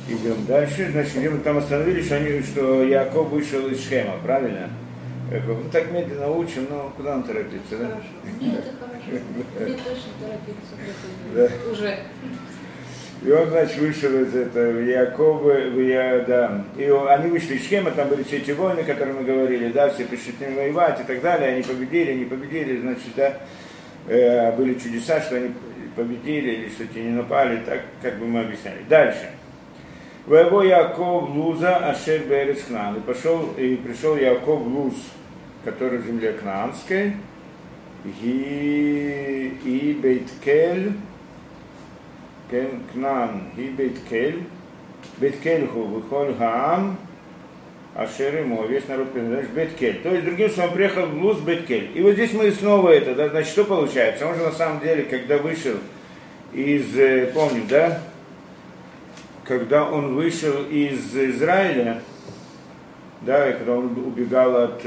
Идем дальше. Значит, где мы там остановились, что Яков вышел из Шхема, правильно? Ну так медленно учим, но куда он торопится, да? Хорошо. Нет, это хорошо. Мне точно торопиться. Уже. И он, значит, вышел из этого Якова, да. И они вышли из Шхема, там были все эти войны, которые мы говорили, да, все пришли к ним воевать и так далее, они победили, значит, да, были чудеса, что они победили или что те не напали, так, как бы мы объясняли. Дальше. Воево Яков Луза Ашер Берец Кнаан. И пришел Яков Луз, который в земле Кнаанской, и Бейткель, Кнаан, и Бейткель, Бейткельху, Вихоль Хаам, Ашер ему, весь народ принадлежит Бейткель. То есть, другим словом, приехал в Луз Бейткель. И вот здесь мы снова это, да, значит, что получается? Он же на самом деле, когда вышел из, помним, да, когда он вышел из Израиля, да, и когда он убегал от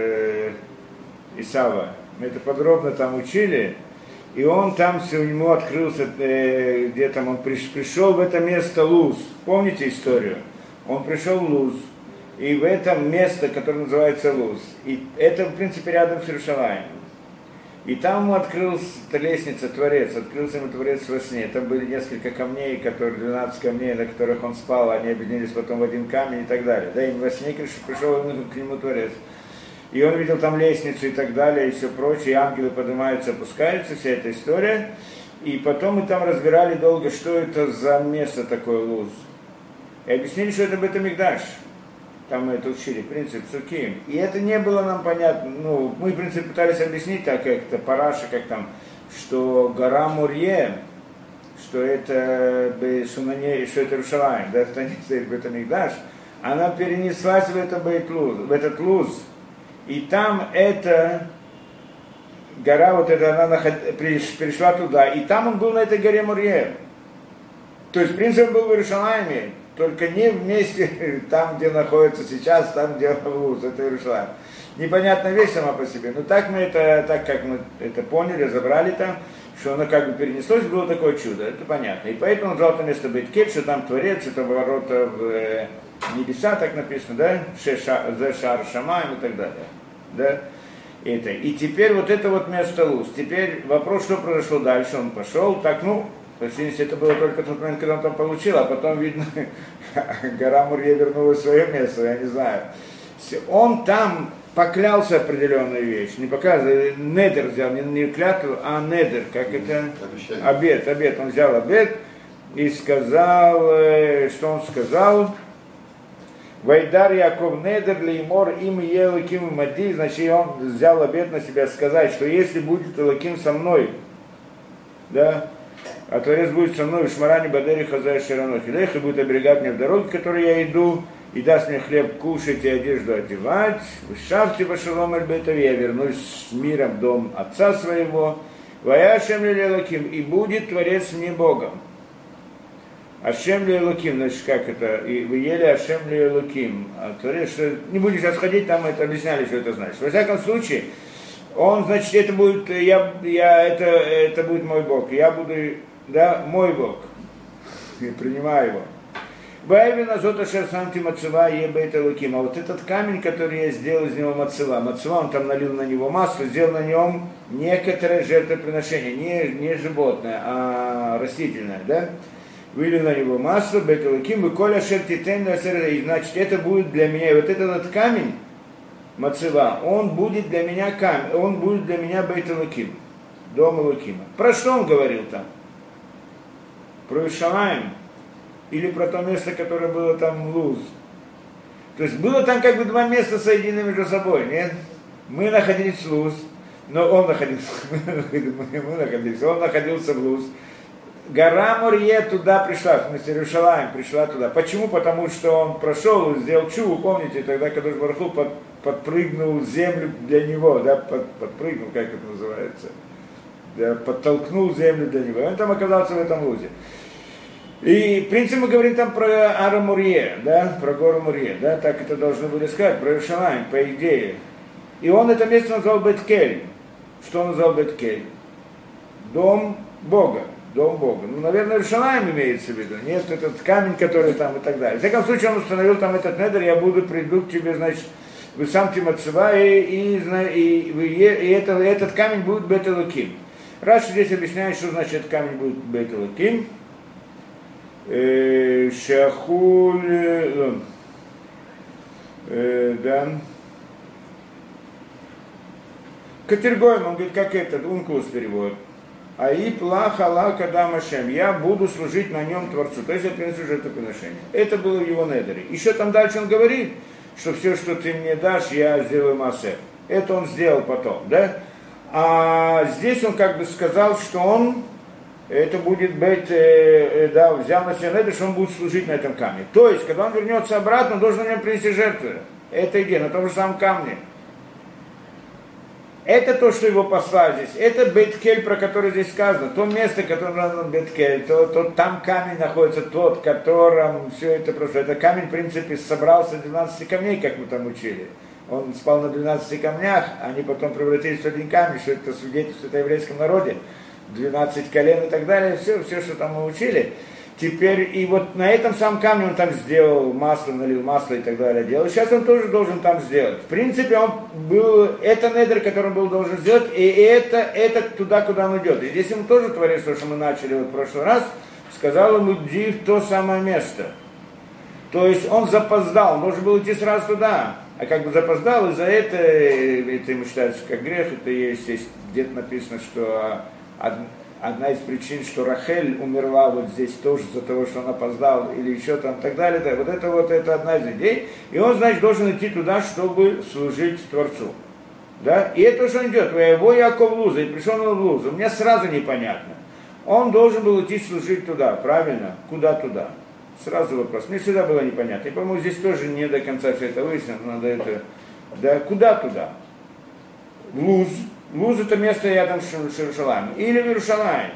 Исава, мы это подробно там учили, и он там, у него открылся, где там он пришел в это место Луз, помните историю? Он пришел в Луз, и в этом место, которое называется Луз, и это, в принципе, рядом с Иерушалаимом. И там ему открылась лестница, Творец, открылся ему Творец во сне. Там были несколько камней, 12 камней, на которых он спал, они объединились потом в один камень и так далее. Да, и во сне пришел к нему Творец. И он видел там лестницу и так далее, и все прочее, и ангелы поднимаются, опускаются, вся эта история. И потом мы там разбирали долго, что это за место такое Луз. И объяснили, что это Бет-Микдаш. Там мы это учили, принцип Суким. И это не было нам понятно. Ну, мы, в принципе, пытались объяснить так, как это Параша, как там, что гора Мурье, что это Сунане, что это Иерушалаим, да, что не стоит Бет-Микдаш, она перенеслась в этот Луз. И там эта гора, вот эта, она пришла туда, и там он был на этой горе Мурье. То есть принцип был в Иерушалайме, только не вместе, там, где находится сейчас, там, где Луз, это Иерушалайм. Непонятная вещь сама по себе, но так мы это, так как мы это поняли, разобрали там, что оно как бы перенеслось, было такое чудо, это понятно. И поэтому он взял это место Бейткель, что там Творец, это ворота в небеса, так написано, да, Шар Шамаем и так далее, да. Это. И теперь вот это вот место Луз. Теперь вопрос, что произошло дальше, он пошел, так, ну, то есть это было только тот момент, когда он там получил, а потом, видно, гора Мурье вернулась в свое место, я не знаю. Он там поклялся определенную вещь, не показывает, недер взял, не клятву, а недер, как это? Обет. Он взял обет и сказал, что он сказал? Вайдар Яков недер леймор им елаким мади, значит, он взял обет на себя сказать, что если будет Элоким со мной, да, а Творец будет со мной в Шмаране Бадери Хазай Ширанох Илех и будет оберегать меня в дороге, в которой я иду, и даст мне хлеб кушать и одежду одевать. В Шафте Вашалом Эль-Бетави, я вернусь с миром в дом отца своего. Вая Ашем Лелаким, и будет Творец мне Богом. Ашем Лелаким, значит, как это? И вы ели Ашем Лелаким. А Творец, что не будем сейчас ходить, там это объясняли, что это значит. Во всяком случае, он, значит, это будет, это будет мой Бог. Я буду, да, мой Бог. Я принимаю его. Баевина зота шерсанти мацева ебейта луким. А вот этот камень, который я сделал из него мацева, он там налил на него масло, сделал на нем некоторое жертвоприношение, не животное, а растительное, да? Вылил на него масло, бейта луким, и коля шертитен, и значит, это будет для меня, и вот этот камень, мацева, он будет для меня камень, он будет для меня бейта луким, дом Лукима. Про что он говорил там? Про Иерушалаим? Или про то место, которое было там Луз. То есть было там как бы два места соединены между собой, нет? Мы находились в Луз, но он находился, он находился в Луз. Гора Мурье туда пришла, в смысле Иерушалаим пришла туда. Почему? Потому что он прошел, сделал чуву, помните, тогда Кадош Барух Ху подпрыгнул землю для него, да, подпрыгнул, как это называется, да, подтолкнул землю для него. И он там оказался в этом Лузе. И, в принципе, мы говорим там про Ара Мурье, да, про гору Мурье, да, так это должны были сказать, про Иерушалаим, по идее. И он это место назвал Бейткель. Что он назвал Бейткель? Дом Бога. Дом Бога. Ну, наверное, Иерушалаим имеется в виду. Нет, этот камень, который там и так далее. В всяком случае, он установил там этот недр, я приду к тебе, значит, вы сам Тимацева, и этот камень будет Бет-Элоким. Раши здесь объясняет, что значит этот камень будет Бет-Элоким. Шахуль, да. Катергоем, он говорит, как этот, Ункулус переводит. Аип лаха лака дамашем, я буду служить на нем Творцу. То есть я принесу жертвоприношение. Это было в его недере. Еще там дальше он говорит, что все, что ты мне дашь, я сделаю массер. Это он сделал потом, да? А здесь он как бы сказал, что он, это будет быть, да, взял на себя недер, что он будет служить на этом камне. То есть, когда он вернется обратно, он должен мне принести жертву. Это идея, на том же самом камне. Это то, что его послали здесь. Это Бейт-Кель, про который здесь сказано. То место, которое названо Бейт-Кель, там камень находится, тот, которым все это просто. Это камень, в принципе, собрался 12 камней, как мы там учили. Он спал на 12 камнях, они потом превратились в один камень, что это свидетельствует о еврейском народе. 12 колен и так далее, все, что там мы учили. Теперь, и вот на этом самом камне он там сделал масло, налил масло и так далее делал. Сейчас он тоже должен там сделать. В принципе, он был, это недр, который он был должен сделать, и это туда, куда он идет. И здесь ему тоже Творец, то, что мы начали вот в прошлый раз, сказал ему, иди в то самое место. То есть он запоздал, он должен был идти сразу туда. А как бы запоздал, и за это ему считается как грех, это есть где-то написано, что одна из причин, что Рахель умерла вот здесь тоже из-за того, что он опоздал, или еще там, и так далее, да, это одна из идей, и он, значит, должен идти туда, чтобы служить Творцу, да, и это что он идет, его Яков Луза, и пришел он в Лузу, мне сразу непонятно, он должен был идти служить туда, правильно, куда туда, сразу вопрос, мне всегда было непонятно, и, по-моему, здесь тоже не до конца все это выяснено, надо это, да, куда туда, в Луз. Луз это место рядом с Иерушалаем. Или в Иерушалаем.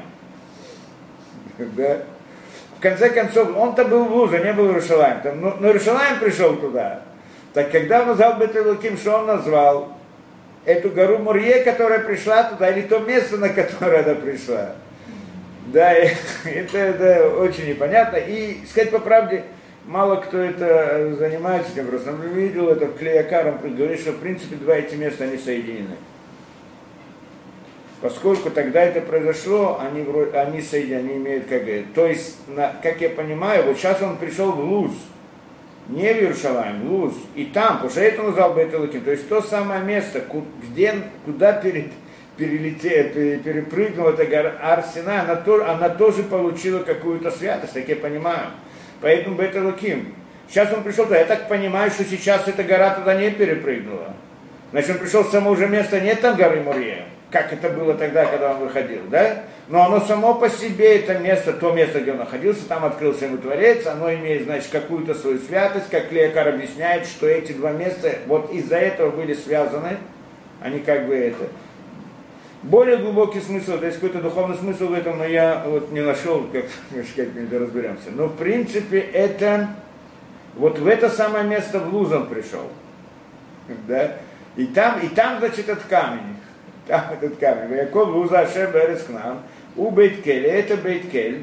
Да. В конце концов, он-то был в Лузе, не был в Иерушалаем. Но Иерушалаем пришел туда. Так когда он назвал Бет-Элоким, что он назвал? Эту гору Мурье, которая пришла туда, или то место, на которое она пришла. Да, это очень непонятно. И, сказать по правде, мало кто это занимается этим просто. Он видел это в Клеякар, он говорит, что в принципе два эти места, они соединены. Поскольку тогда это произошло, они имеют как бы, то есть, как я понимаю, вот сейчас он пришел в Луз, не в Иерушалаим, в Луз, и там, потому что это он назвал Бет-Элоким, то есть то самое место, куда перепрыгнула эта гора Ар-Синай, она тоже получила какую-то святость, так я понимаю, поэтому Бет-Элоким. Сейчас он пришел туда, я так понимаю, что сейчас эта гора туда не перепрыгнула, значит он пришел в само уже место, нет там горы Мурье, как это было тогда, когда он выходил, да? Но оно само по себе, это место, то место, где он находился, там открылся ему Творец, оно имеет, значит, какую-то свою святость, как Клеякар объясняет, что эти два места вот из-за этого были связаны, они как бы это. Более глубокий смысл, то есть какой-то духовный смысл в этом, но я вот не нашел, как-нибудь разберемся. Но в принципе это, вот в это самое место в Луз он пришел, да? И там, значит, этот камень. Там этот камень. Яков Луза Ашем Берес к нам. У Бейт-Кель. Это Бейт-Кель.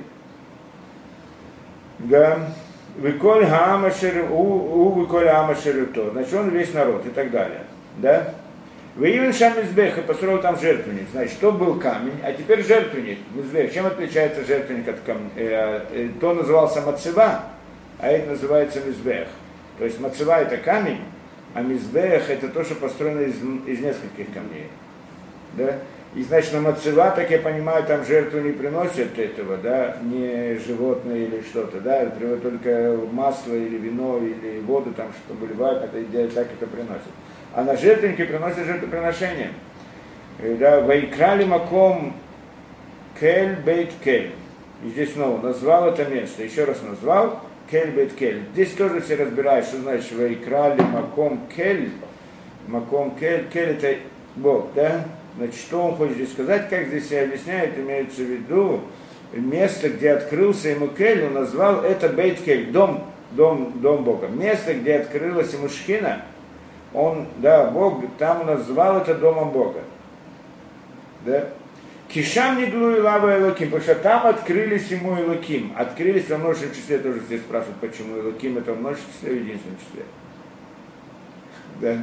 Да. Виколь Хаамашер. У Виколь Хаамашер. Значит, он весь народ и так далее. Да. Выявен Шам Мизбех и построил там жертвенник. Значит, то был камень, а теперь жертвенник. Мизбех. Чем отличается жертвенник от камня? То назывался Мацева, а это называется Мизбех. То есть Мацева это камень, а Мизбех это то, что построено из нескольких камней. Да? И значит, на Мацева, так я понимаю, там жертву не приносят этого, да, не животное или что-то, да, только масло или вино или воду там что-то выливают, так это приносят. А на жертвеннике приносят жертвоприношение. Да, Вайкрали Маком Кель Бейт Кель. И здесь снова назвал это место, еще раз назвал Кель Бейт Кель. Здесь тоже все разбирают, что значит Вайкрали Маком Кель. Маком Кель, Кель это Бог, да? Значит, что он хочет здесь сказать, как здесь и объясняет, имеется в виду место, где открылся ему Кель, он назвал это Бейт Кель, дом Бога. Место, где открылась ему Шхина, он, да, Бог, там он назвал это домом Бога. Да? Кишам не глу и лава Элоким, потому что там открылись ему Элоким. Открылись во множественном числе, тоже здесь спрашивают, почему Элоким это в множественном числе, в единственном числе. Да.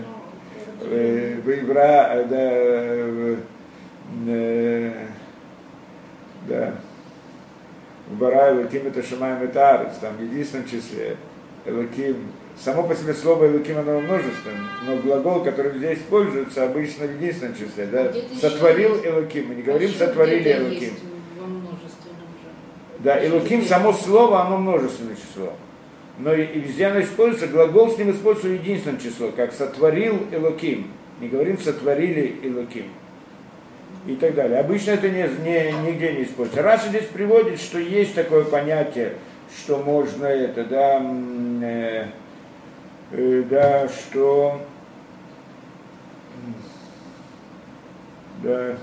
Выбра, да. Вбара Элоким это Шамаем это Арец, там в единственном числе. Элоким, само по себе слово Элоким оно во множественном, но глагол, который здесь используется, обычно в единственном числе. Да? Сотворил Элоким, мы не говорим сотворили Элоким. Да, Элоким, само слово, оно множественное число. Но и везде оно используется, глагол с ним используется в единственном числе, как сотворил Элоким. Не говорим сотворили Элоким. И так далее. Обычно это нигде не используется. Раша здесь приводит, что есть такое понятие, что можно это, да, что, да,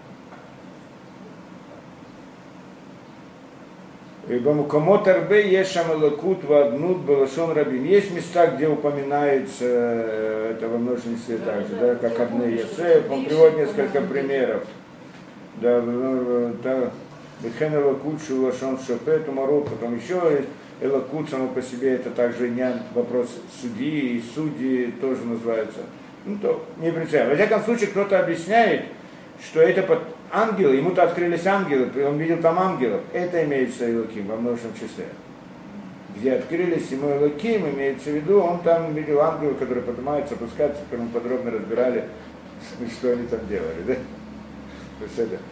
Бамукамот арбе ешам элокут ваднут балашон рабим. Есть места, где упоминается это во множественном числе также, да, как Адне Йосеф. Он приводит несколько примеров. Да, Бетхен элокут шулашон шопет умарут. Потом еще есть элокут само по себе, это также вопрос судьи, и судьи тоже называются. Ну, то не принципиально. Во всяком случае, кто-то объясняет, что это под ангелы, ему-то открылись ангелы, он видел там ангелов. Это имеется Элоким во множественном числе. Где открылись ему Элоким, имеется в виду, он там видел ангелов, которые поднимаются, опускаются, которые мы подробно разбирали, что они там делали. Да? То есть это.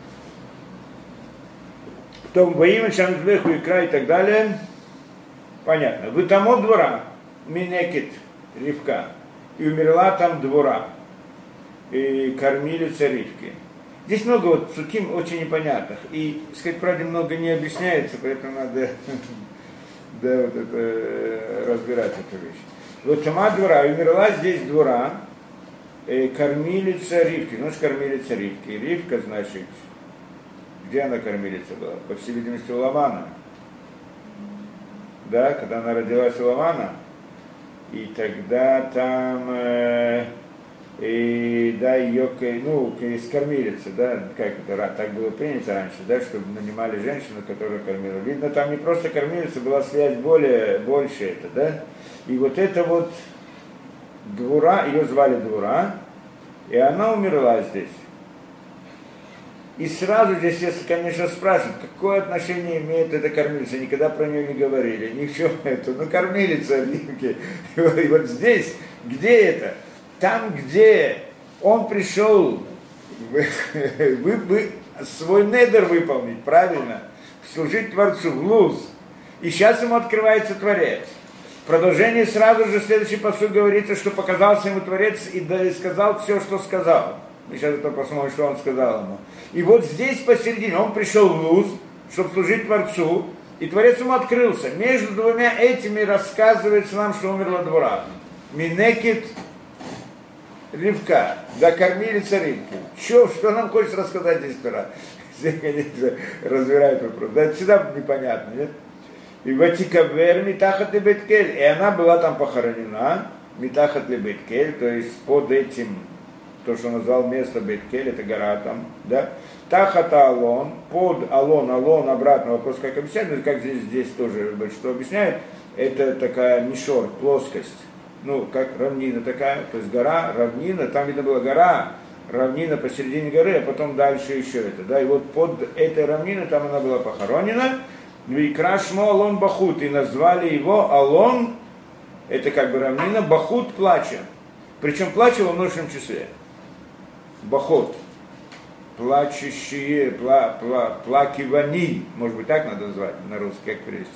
Потом Баима, Шамзбеху, Икра и так далее. Понятно. Вытамо двора, Минекет, Ривка. И умерла там двора. И кормилица Ривки. Здесь много вот суким очень непонятных. И, сказать правде, много не объясняется, поэтому надо да, вот это, разбирать эту вещь. Вот сама двора, умерла здесь двора, кормилица Ривки. Ну, что кормилица Ривки? Ривка, значит, где она кормилица была? По всей видимости, у Лавана. Да, когда она родилась у Лавана. И тогда там... и да, ее, ну, из кормилицы, да, как это так было принято раньше, да, чтобы нанимали женщину, которая кормила. Видно, там не просто кормилица, была связь больше это, да. И вот это вот двора, ее звали Двора, и она умерла здесь. И сразу здесь, если, конечно, спрашивают, какое отношение имеет эта кормилица, никогда про нее не говорили, ничего это, ну, кормилица, и вот здесь, где это? Там, где он пришел свой недер выполнить, правильно, служить Творцу в луз, и сейчас ему открывается Творец. В продолжении сразу же следующий посыл говорится, что показался ему Творец и сказал все, что сказал. Мы сейчас это посмотрим, что он сказал ему. И вот здесь посередине он пришел в луз, чтобы служить Творцу, и Творец ему открылся. Между двумя этими рассказывается нам, что умерла Двора. Минекет Ривка, да, кормилица Ривки. Что нам хочет рассказать здесь Тора? Здесь, конечно, разбирают вопрос. Да, это всегда непонятно, нет? И Ватикавер Митахат Лебеткель. И она была там похоронена, Митахат Лебеткель, то есть под этим, то, что он назвал место Беткель, это гора там, да? Тахата Алон, под Алон обратно, вопрос как объясняют, как здесь тоже что объясняют, это такая мишор, плоскость. Ну, как равнина такая, то есть гора, равнина, там видно была гора, равнина посередине горы, а потом дальше еще это, да, и вот под этой равниной там она была похоронена, и Крашмо Алон Бахут, и назвали его Алон, это как бы равнина, Бахут плача, причем плача во множественном числе, Бахот, плачущие, плакивани, может быть, так надо назвать на русский, как перевести,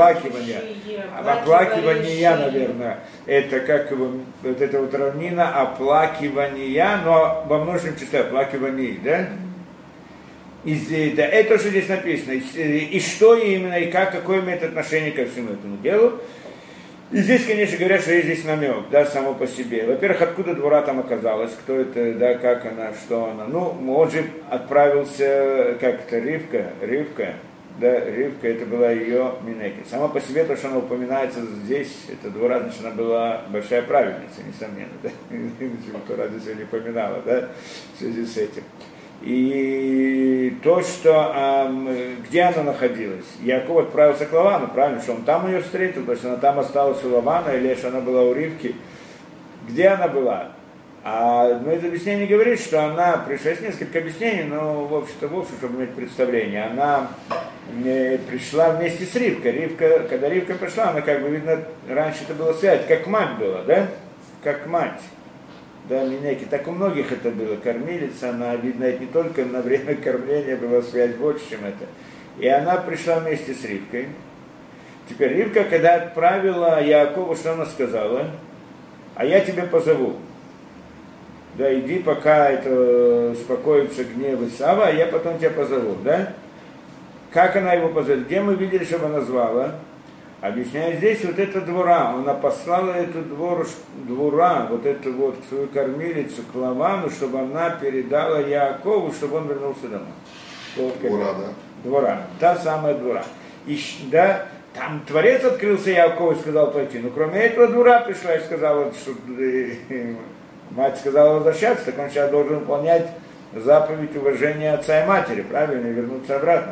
оплакивания, наверное, это как его, вот эта вот равнина, оплакивания, но во множественном числе, оплакиваний, да? И да, это, что здесь написано, и что именно, и как, какое имеет отношение ко всему этому делу. И здесь, конечно, говорят, что есть здесь намек, да, само по себе. Во-первых, откуда Двора там оказалась, кто это, да, как она, что она. Ну, он же отправился, как это, Ривка, да, Ривка, это была ее Минекет. Сама по себе, то, что она упоминается здесь, это Двора, значит, она была большая праведница, несомненно, да. Тора здесь ее не упоминала, да, в связи с этим. И то, что, где она находилась. Яков отправился к Лавану, правильно, что он там ее встретил, то есть она там осталась у Лавана, или что она была у Ривки. Где она была? Но это объяснение говорит, что она, пришло есть несколько объяснений, но в общем, чтобы иметь представление, она пришла вместе с Ривкой. Когда Ривка пришла, она как бы, видно, раньше это было связь, как мать была, да? Как мать. Да, Минеки, так у многих это было, кормилица, она, видно, это не только на время кормления была связь больше, чем это. И она пришла вместе с Ривкой. Теперь Ривка, когда отправила Яакову, что она сказала? А я тебя позову. Да, иди, пока это успокоится гнев Исава, а я потом тебя позову, да? Как она его позовет? Где мы видели, чтобы она звала? Объясняю, здесь вот эта двора, она послала эту двора, вот эту вот свою кормилицу к Лавану, чтобы она передала Яакову, чтобы он вернулся домой. Вот двора, да? Двора, та самая двора. И, да, там Творец открылся Яакову и сказал пойти, но кроме этого двора пришла и сказала, что мать сказала возвращаться, так он сейчас должен выполнять заповедь уважения отца и матери, правильно, и вернуться обратно.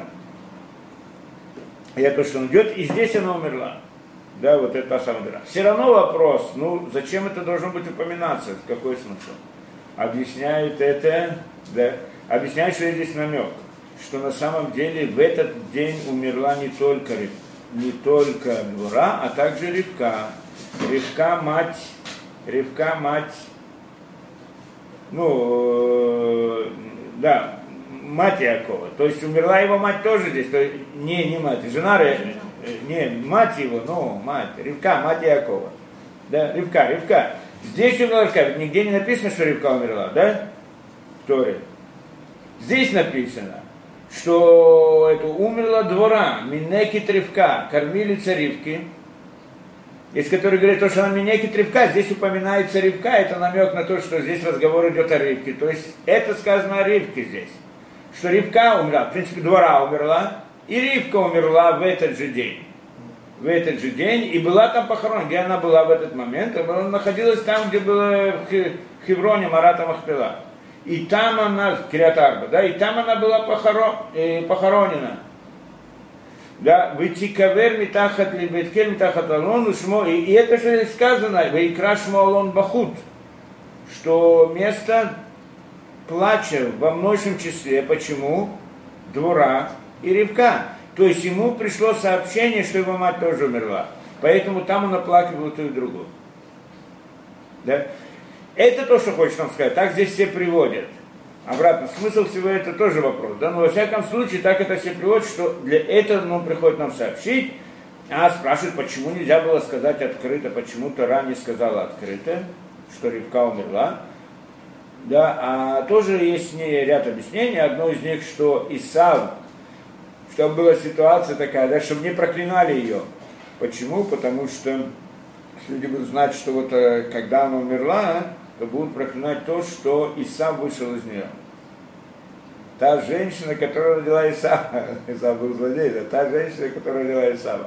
И это что он идет, и здесь она умерла. Да, вот это самая дыра. Все равно вопрос, зачем это должно быть упоминаться, какой смысл? Объясняет это, да, объясняет, что здесь намек, что на самом деле в этот день умерла не только Двора, а также Ривка. Ривка мать, мать Якова. То есть умерла его мать тоже здесь, то есть, не мать, жена, мать его, мать, Ривка, мать Якова. Да, Ривка. Здесь умерла Ривка, ведь нигде не написано, что Ривка умерла, да? В Торе. Здесь написано, что это умерла Двора, Минекит Ривка, кормилица Ривки, из которой говорит, что она Минекит Ривка, здесь упоминается Ривка, это намек на то, что здесь разговор идет о Ривке. То есть это сказано о Ривке здесь. Что Ривка умерла, в принципе, Двора умерла, и Ривка умерла в этот же день. И была там похоронена. Где она была в этот момент? Она находилась там, где было в Хевроне Марата Махпела. И там она, Кириат-Арба, да, и там она была похоронена. Да, Витикавер Митахат Либеткель Митахат Алон Ушмо. И это же сказано, Вейкра Шмо Алон Бахут, что место плача во множественном числе. Почему? Двора и Ривка. То есть ему пришло сообщение, что его мать тоже умерла. Поэтому там он оплакивал ту и другую. Да? Это то, что хочет нам сказать. Так здесь все приводят. Обратно, смысл всего это тоже вопрос. Да? Но во всяком случае, так это все приводят, что для этого приходит нам сообщить. Спрашивают, почему нельзя было сказать открыто, почему Тора не сказала открыто, что Ривка умерла. Да, а тоже есть ряд объяснений. Одно из них, что Исав, чтобы была ситуация такая, да, чтобы не проклинали ее. Почему? Потому что люди будут знать, что вот когда она умерла, то будут проклинать то, что Исав вышел из нее. Та женщина, которая родила Исава, Исав был злодей, да, та женщина, которая родила Исава.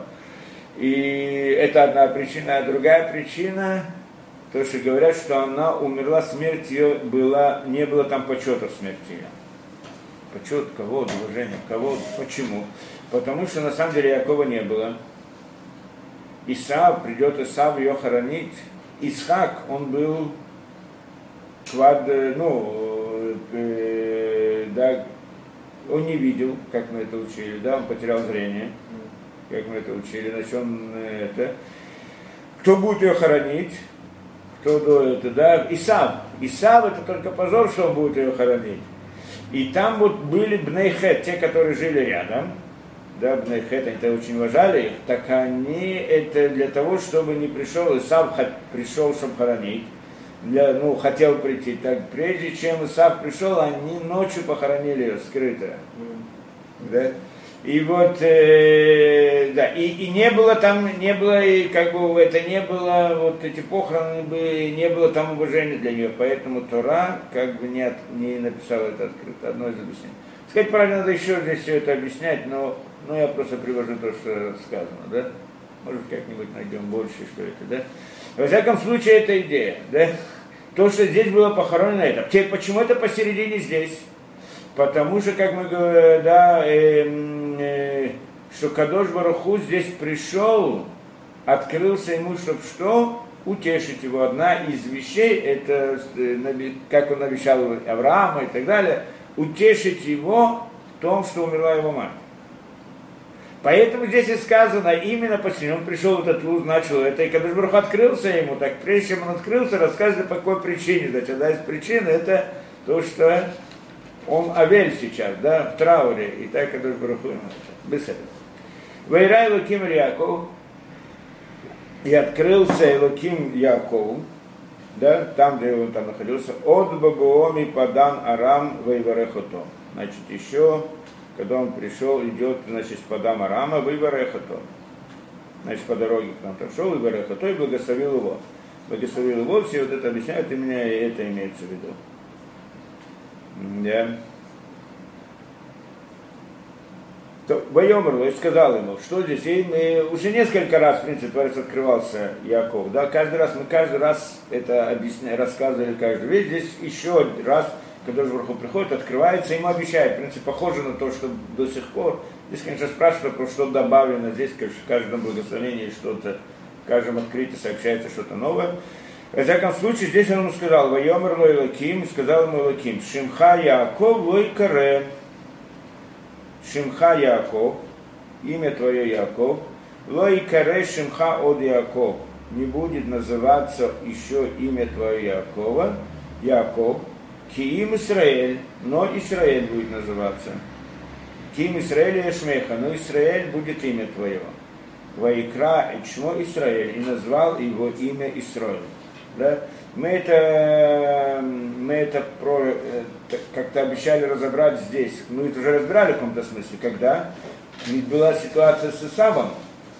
И это одна причина. А другая причина, то, что говорят, что она умерла, смерть ее была, не было там почета в смерти ее. Почет, кого, уважение, кого, почему? Потому что на самом деле Якова не было. Придет Исав ее хоронить. Исхак, он был он не видел, как мы это учили, да, он потерял зрение, как мы это учили, значит, кто будет ее хоронить? Кто до этого, да? Исав это только позор, что он будет ее хоронить. И там вот были Бней-Хет, те, которые жили рядом, да, Бней-Хет, они-то очень уважали их, так они это для того, чтобы не пришел, Исав пришел, чтобы хоронить, хотел прийти, так прежде чем Исав пришел, они ночью похоронили ее скрыто. Да? И вот, и не было там, и как бы это не было, вот эти похороны не было там уважения для нее, поэтому Тора как бы не написала это открыто, одно из объяснений. Сказать правильно, надо еще здесь все это объяснять, но я просто привожу то, что сказано, да? Может, как-нибудь найдем больше, что это, да? Во всяком случае, это идея, да? То, что здесь было похоронено это. Теперь, почему это посередине здесь? Потому что, как мы говорим, да, что Кадош Барух Ху здесь пришел, открылся ему, чтобы что? Утешить его. Одна из вещей, это, как он обещал Аврааму и так далее, утешить его в том, что умерла его мать. Поэтому здесь и сказано, именно почему он пришел в этот луз, начал это, и Кадош Барух Ху открылся ему, так прежде чем он открылся, рассказывает, по какой причине. Значит, одна из причин это то, что он Авель сейчас, да, в трауре, и так Кадош Барух Ху ему без этого. Вайра Элоким Яков, и открылся Элоким Якову, да, там, где он там находился, от Бабуоми Падан Арам Вайварехото. Значит, еще, когда он пришел, идет, значит, с Падам Арама Вайварехото. Значит, по дороге к нам прошел, Вайварехото, и благословил его. Благословил его, все вот это объясняют, именно это имеется в виду. Да. Вайомер, и сказал ему, что здесь, и уже несколько раз, в принципе, Творец открывался Яков, да, мы каждый раз это рассказывали каждый вещь, здесь еще раз, когда Барух Ху приходит, открывается, ему обещает, в принципе, похоже на то, что до сих пор, здесь, конечно, спрашивают, про что добавлено, здесь, конечно, в каждом благословении что-то, в каждом открытии сообщается что-то новое. В всяком случае, здесь он ему сказал, Вайомер Лойлаким, сказал ему Лойлаким, Шимха Яков Лойкаре, Шимха Яков, имя твое Яков, Лойкаре Шимха от Яков, не будет называться еще имя твое Якова, Яков, Киим Исраэль, но Исраэль будет называться. Киим Исраэль Ешмеха, но Исраэль будет имя твоего. Ваикра Ичмо Исраэль, и назвал его имя Исраэль. Да? Мы это как-то обещали разобрать здесь. Мы это уже разбирали в каком-то смысле, когда ведь была ситуация с Исавом.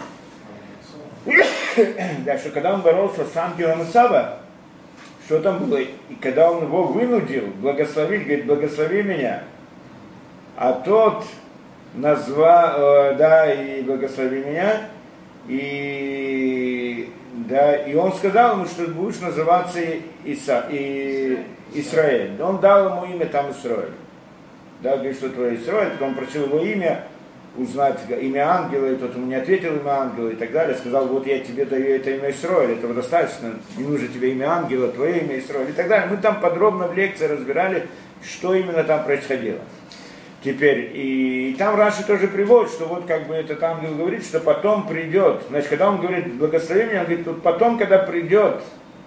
Да, что когда он боролся с ангелом Исава, что там было? И когда он его вынудил благословить, говорит, благослови меня, а тот назвал, да, и благослови меня, и он сказал ему, что будешь называться Исраэль. Он дал ему имя там Исраэль. Да, говорит, что твое Исраэль, потом просил его имя, узнать имя ангела, и тот ему не ответил имя ангела и так далее. Сказал, вот я тебе даю это имя Исраэль, этого достаточно, не нужно тебе имя ангела, твое имя Исраэль и так далее. Мы там подробно в лекции разбирали, что именно там происходило. Теперь, и там Раши тоже приводит, что вот как бы этот ангел говорит, что потом придет. Значит, когда он говорит, благослови меня, он говорит, тут потом, когда придет,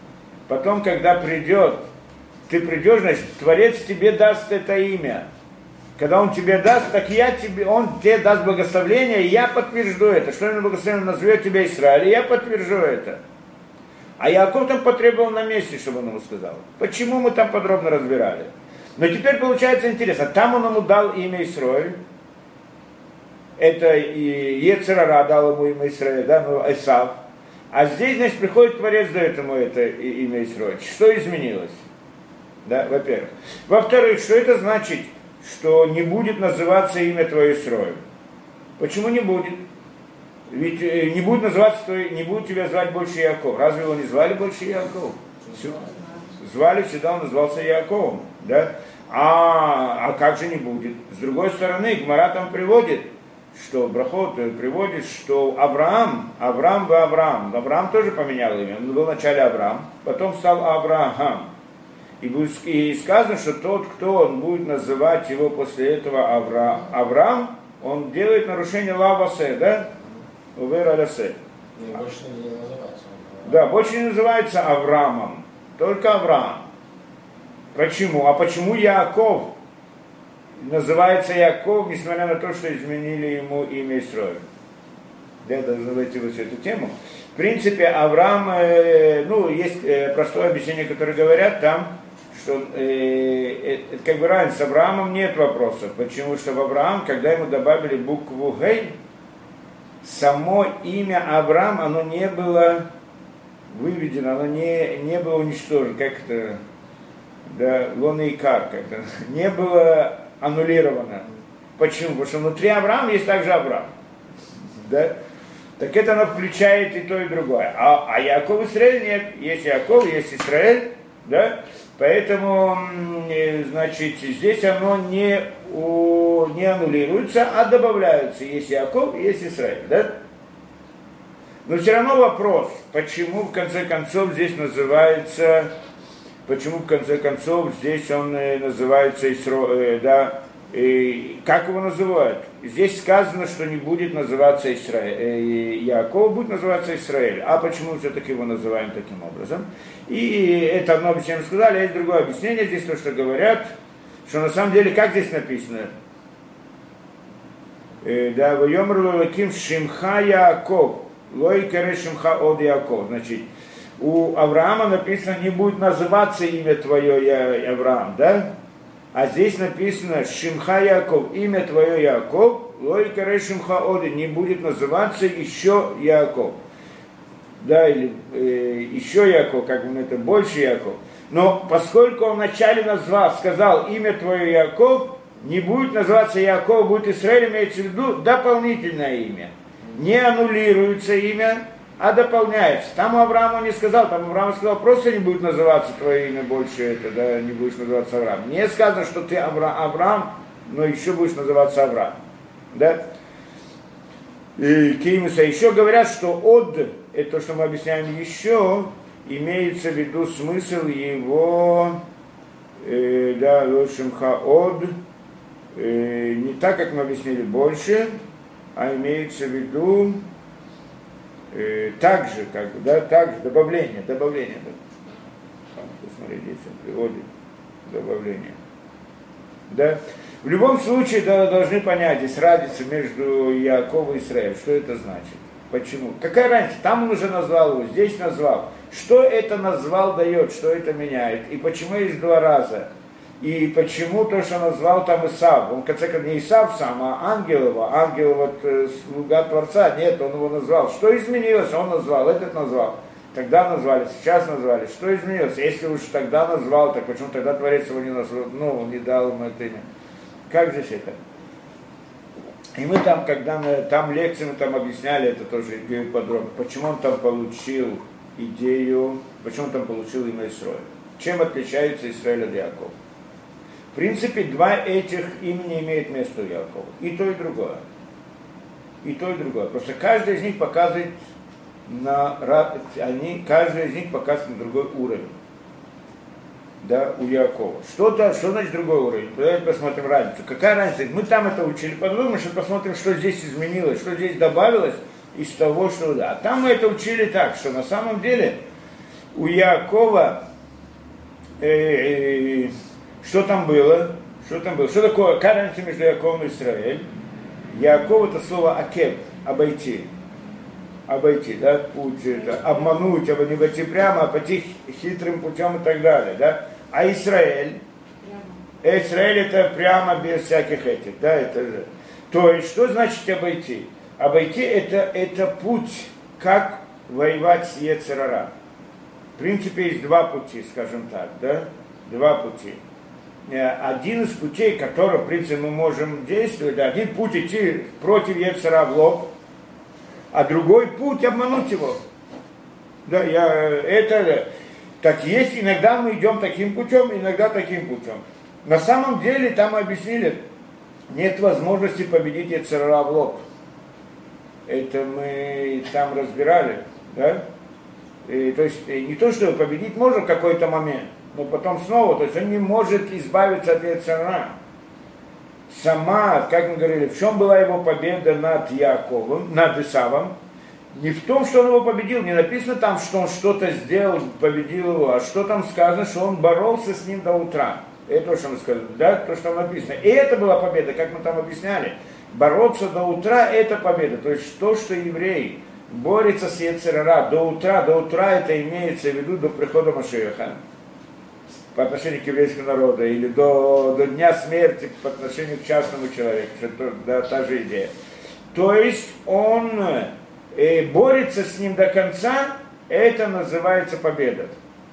ты придешь, значит, Творец тебе даст это имя. Когда он тебе даст, так он тебе даст благословение, и я подтвержду это. Что именно благословение назовет тебя Израиль, и я подтвержу это. А Яков там потребовал на месте, чтобы он ему сказал. Почему мы там подробно разбирали? Но теперь получается интересно. Там он ему дал имя Исраиль. Это и Йецер Ара дал ему имя Исраиль, да, ну, Эсав. А здесь, значит, приходит Творец, дает ему это имя Исраиль. Что изменилось? Да, во-первых. Во-вторых, что это значит, что не будет называться имя твое Исраиль? Почему не будет? Ведь не будет называться, не будет тебя звать больше Яков. Разве его не звали больше Яков? Звали всегда, он назывался Яковом, да? А как же не будет? С другой стороны, Гмара там приводит, что Брахот приводит, что Авраам тоже поменял имя. Он был вначале Авраам, потом стал Авраам. И сказано, что тот, кто он будет называть его после этого Авраам, он делает нарушение лавасе, да? Увер алясе. Больше не называется. Да, больше не называется Авраамом, только Авраам. Почему? А почему Яаков называется Яаков, несмотря на то, что изменили ему имя Исраиль? Я должен войти в эту тему. В принципе, Авраам, есть простое объяснение, которое говорят там, что как бы раньше с Авраамом нет вопросов. Почему? Что в Авраам, когда ему добавили букву Гей, само имя Авраам, оно не было выведено, оно не было уничтожено, как это, да, лона и кар, как-то, не было аннулировано. Почему? Потому что внутри Авраама есть также Авраам. Да? Так это оно включает и то, и другое. А Яков Исраэль нет. Есть Яков, есть Исраэль, да? Поэтому, значит, здесь оно не аннулируется, а добавляются. Есть Яков, есть Израиль, да? Но все равно вопрос, почему в конце концов здесь называется, он называется да, и как его называют? Здесь сказано, что не будет называться Яков, будет называться Израиль. А почему все-таки его называем таким образом? И это одно объяснение сказали, а есть другое объяснение. Здесь то, что говорят, что на самом деле, как здесь написано? Да, «Вайомр лолаким шимха Яков, лой кере шимха од Яков». Значит, у Авраама написано, не будет называться имя твое, Авраам, да? А здесь написано «Шимха Яков», имя твое Яков, лой кере шимха од, не будет называться еще Яков. Да, или еще Яков, как бы это больше Яков. Но поскольку он вначале сказал имя твое Яков, не будет называться Яков, будет Израиль, имеется в виду дополнительное имя. Не аннулируется имя, а дополняется. Там у Авраама не сказал, там Авраам сказал, просто не будет называться твое имя больше, да, не будешь называться Авраам. Не сказано, что ты Авраам, но еще будешь называться Авраам. Да? И Кимуса еще говорят, что от, это то, что мы объясняем еще, имеется в виду смысл его, да, Лошимха от, не так, как мы объяснили больше, а имеется в виду также, как бы, да, также, добавление. Да. Посмотри, здесь он приводит добавление. Да. В любом случае, да, должны понять, здесь разница между Яковом и Израилем. Что это значит? Почему? Какая разница? Там он уже назвал его, здесь назвал. Что это назвал дает, что это меняет? И почему есть два раза? И почему то, что назвал там Исав? Он, в конце концов, не Исав сам, а ангел вот слуга Творца. Нет, он его назвал. Что изменилось? Он назвал, этот назвал. Тогда назвали, сейчас назвали. Что изменилось? Если уж тогда назвал, так почему тогда Творец его не назвал? Ну, он не дал ему это имя. Как здесь это? И мы там, когда там лекции мы там объясняли это тоже идею подробно, почему он там получил идею, почему он там получил имя Исраиль. Чем отличается Израиль от Якова? В принципе, два этих имени имеют место у Якова. И то, и другое. И то, и другое. Просто каждый из них показывает каждый из них показывает на другой уровень. Да, у Якова. Что значит другой уровень? Давайте посмотрим разницу. Какая разница? Мы там это учили, подумаем, что посмотрим, что здесь изменилось, что здесь добавилось из того, что... Да. А там мы это учили так, что на самом деле у Якова... что там было? Что такое? Какая разница между Яковом и Израилем? Яков это слово акев, обойти. Обойти, да, путь, это, обмануть, не пойти прямо, а пойти хитрым путем и так далее, да. А Израиль? Израиль это прямо без всяких этих, да, это. То есть, что значит обойти? Обойти это путь, как воевать с Йецер ара. В принципе, есть два пути, скажем так, да, два пути. Один из путей, который, в принципе, мы можем действовать, да, один путь идти против Йецер ара в лоб, а другой путь обмануть его. Да, так есть, иногда мы идем таким путем, иногда таким путем. На самом деле, там объяснили, нет возможности победить Йецер ара в лоб. Это мы там разбирали, да? То есть не то, что победить можно в какой-то момент, но потом снова, то есть он не может избавиться от Йецер ара. Сама, как мы говорили, в чем была его победа над Яковом, над Исавом? Не в том, что он его победил, не написано там, что он что-то сделал, победил его, а что там сказано, что он боролся с ним до утра. Это то, что мы сказали, да, то, что там написано. И это была победа, как мы там объясняли. Бороться до утра – это победа. То есть то, что еврей борется с Йецер ара до утра это имеется в виду до прихода Машиаха по отношению к еврейскому народу, или до дня смерти по отношению к частному человеку, что да, та же идея. То есть он борется с ним до конца, это называется победа.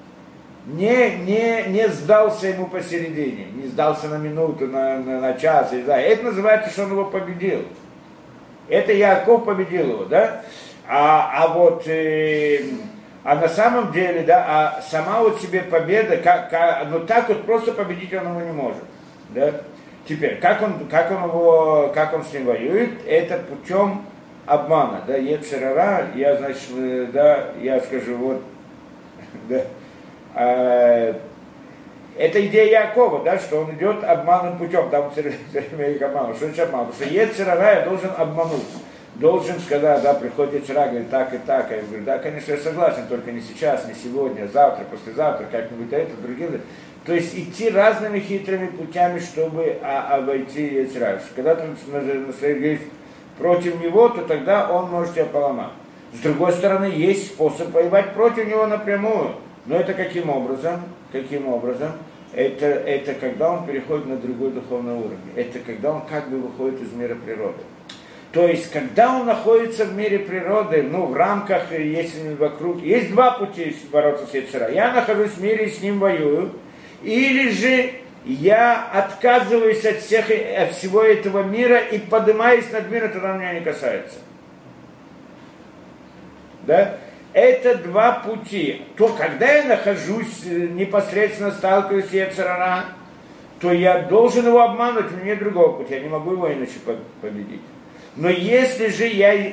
Не сдался ему посередине, не сдался на минуту, на час, это называется, что он его победил. Это Яков победил его, да? А вот А на самом деле, да, а сама вот себе победа, ну так вот просто победить он его не может. Да? Теперь, как он с ним воюет, это путем обмана, да, Йецер ара, я, значит, да, я скажу, вот, да, это идея Якова, да, что он идет обманным путем, там все время их обманул, что значит обман, потому что Йецер ара я должен обмануть, должен сказать, да, приходит Йецер ара, говорит, так и так, я говорю, да, конечно, я согласен, только не сейчас, не сегодня, а завтра, послезавтра, как-нибудь это, другие. То есть идти разными хитрыми путями, чтобы обойти Йецер ара. Когда ты говоришь против него, то тогда он может тебя поломать. С другой стороны, есть способ воевать против него напрямую. Но это каким образом? Каким образом? Это когда он переходит на другой духовный уровень. Это когда он как бы выходит из мира природы. То есть, когда он находится в мире природы, ну, в рамках, если вокруг... Есть два пути бороться с Йецер ара. Я нахожусь в мире и с ним воюю. Или же я отказываюсь от всего этого мира и поднимаюсь над миром, тогда меня не касается. Да? Это два пути. То, когда я нахожусь, непосредственно сталкиваюсь с Йецер ара, то я должен его обмануть, у меня нет другого пути, я не могу его иначе победить. Но если же я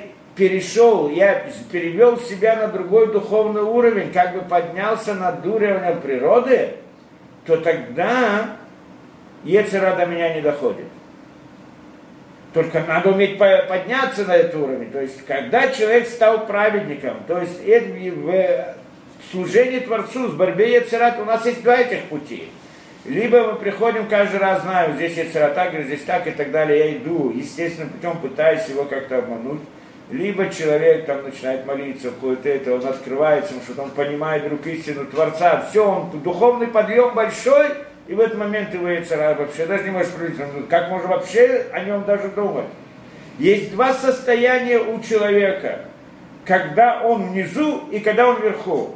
перевел себя на другой духовный уровень, как бы поднялся над уровнем природы, то тогда Йецер ара до меня не доходит. Только надо уметь подняться на этот уровень. То есть, когда человек стал праведником, то есть в служении Творцу, в борьбе Йецер ара, у нас есть два этих пути. Либо мы приходим каждый раз, знаю, здесь Йецер ара так, здесь так и так далее, я иду, естественным путем пытаюсь его как-то обмануть. Либо человек там начинает молиться, входит это, он открывается, что он понимает вдруг истину Творца, все, он духовный подъем большой, и в этот момент его Йецер ара вообще даже не можешь привлечь. Как можно вообще о нем даже думать? Есть два состояния у человека, когда он внизу и когда он вверху.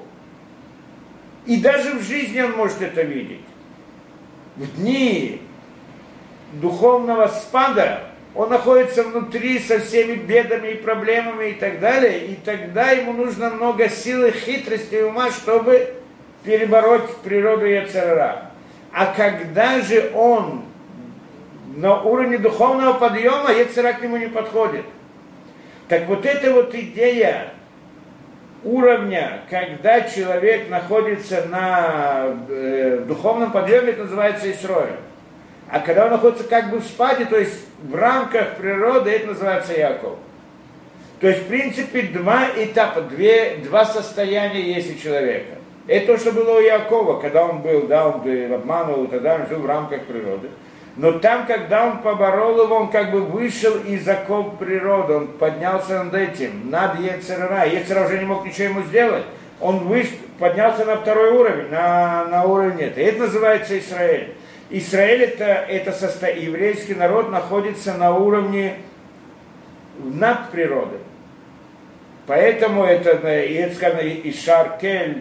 И даже в жизни он может это видеть. В дни духовного спада он находится внутри со всеми бедами и проблемами и так далее, и тогда ему нужно много силы, хитрости и ума, чтобы перебороть природу Йецер ара. А когда же он на уровне духовного подъема, Йецер ара к нему не подходит. Так вот эта вот идея уровня, когда человек находится на духовном подъеме, это называется Исроэль. А когда он находится как бы в спаде, то есть в рамках природы, это называется Яков. То есть, в принципе, два этапа, два состояния есть у человека. Это то, что было у Якова, когда он был, да, он обманывал, тогда он жил в рамках природы. Но там, когда он поборол его, он как бы вышел из оков природы, он поднялся над этим, над Йецер ара. Йецер ара уже не мог ничего ему сделать. Он поднялся на второй уровень, на уровень этого. Это называется Израиль. Израиль это еврейский народ находится на уровне над природой. Поэтому это сказано Ишар Кель,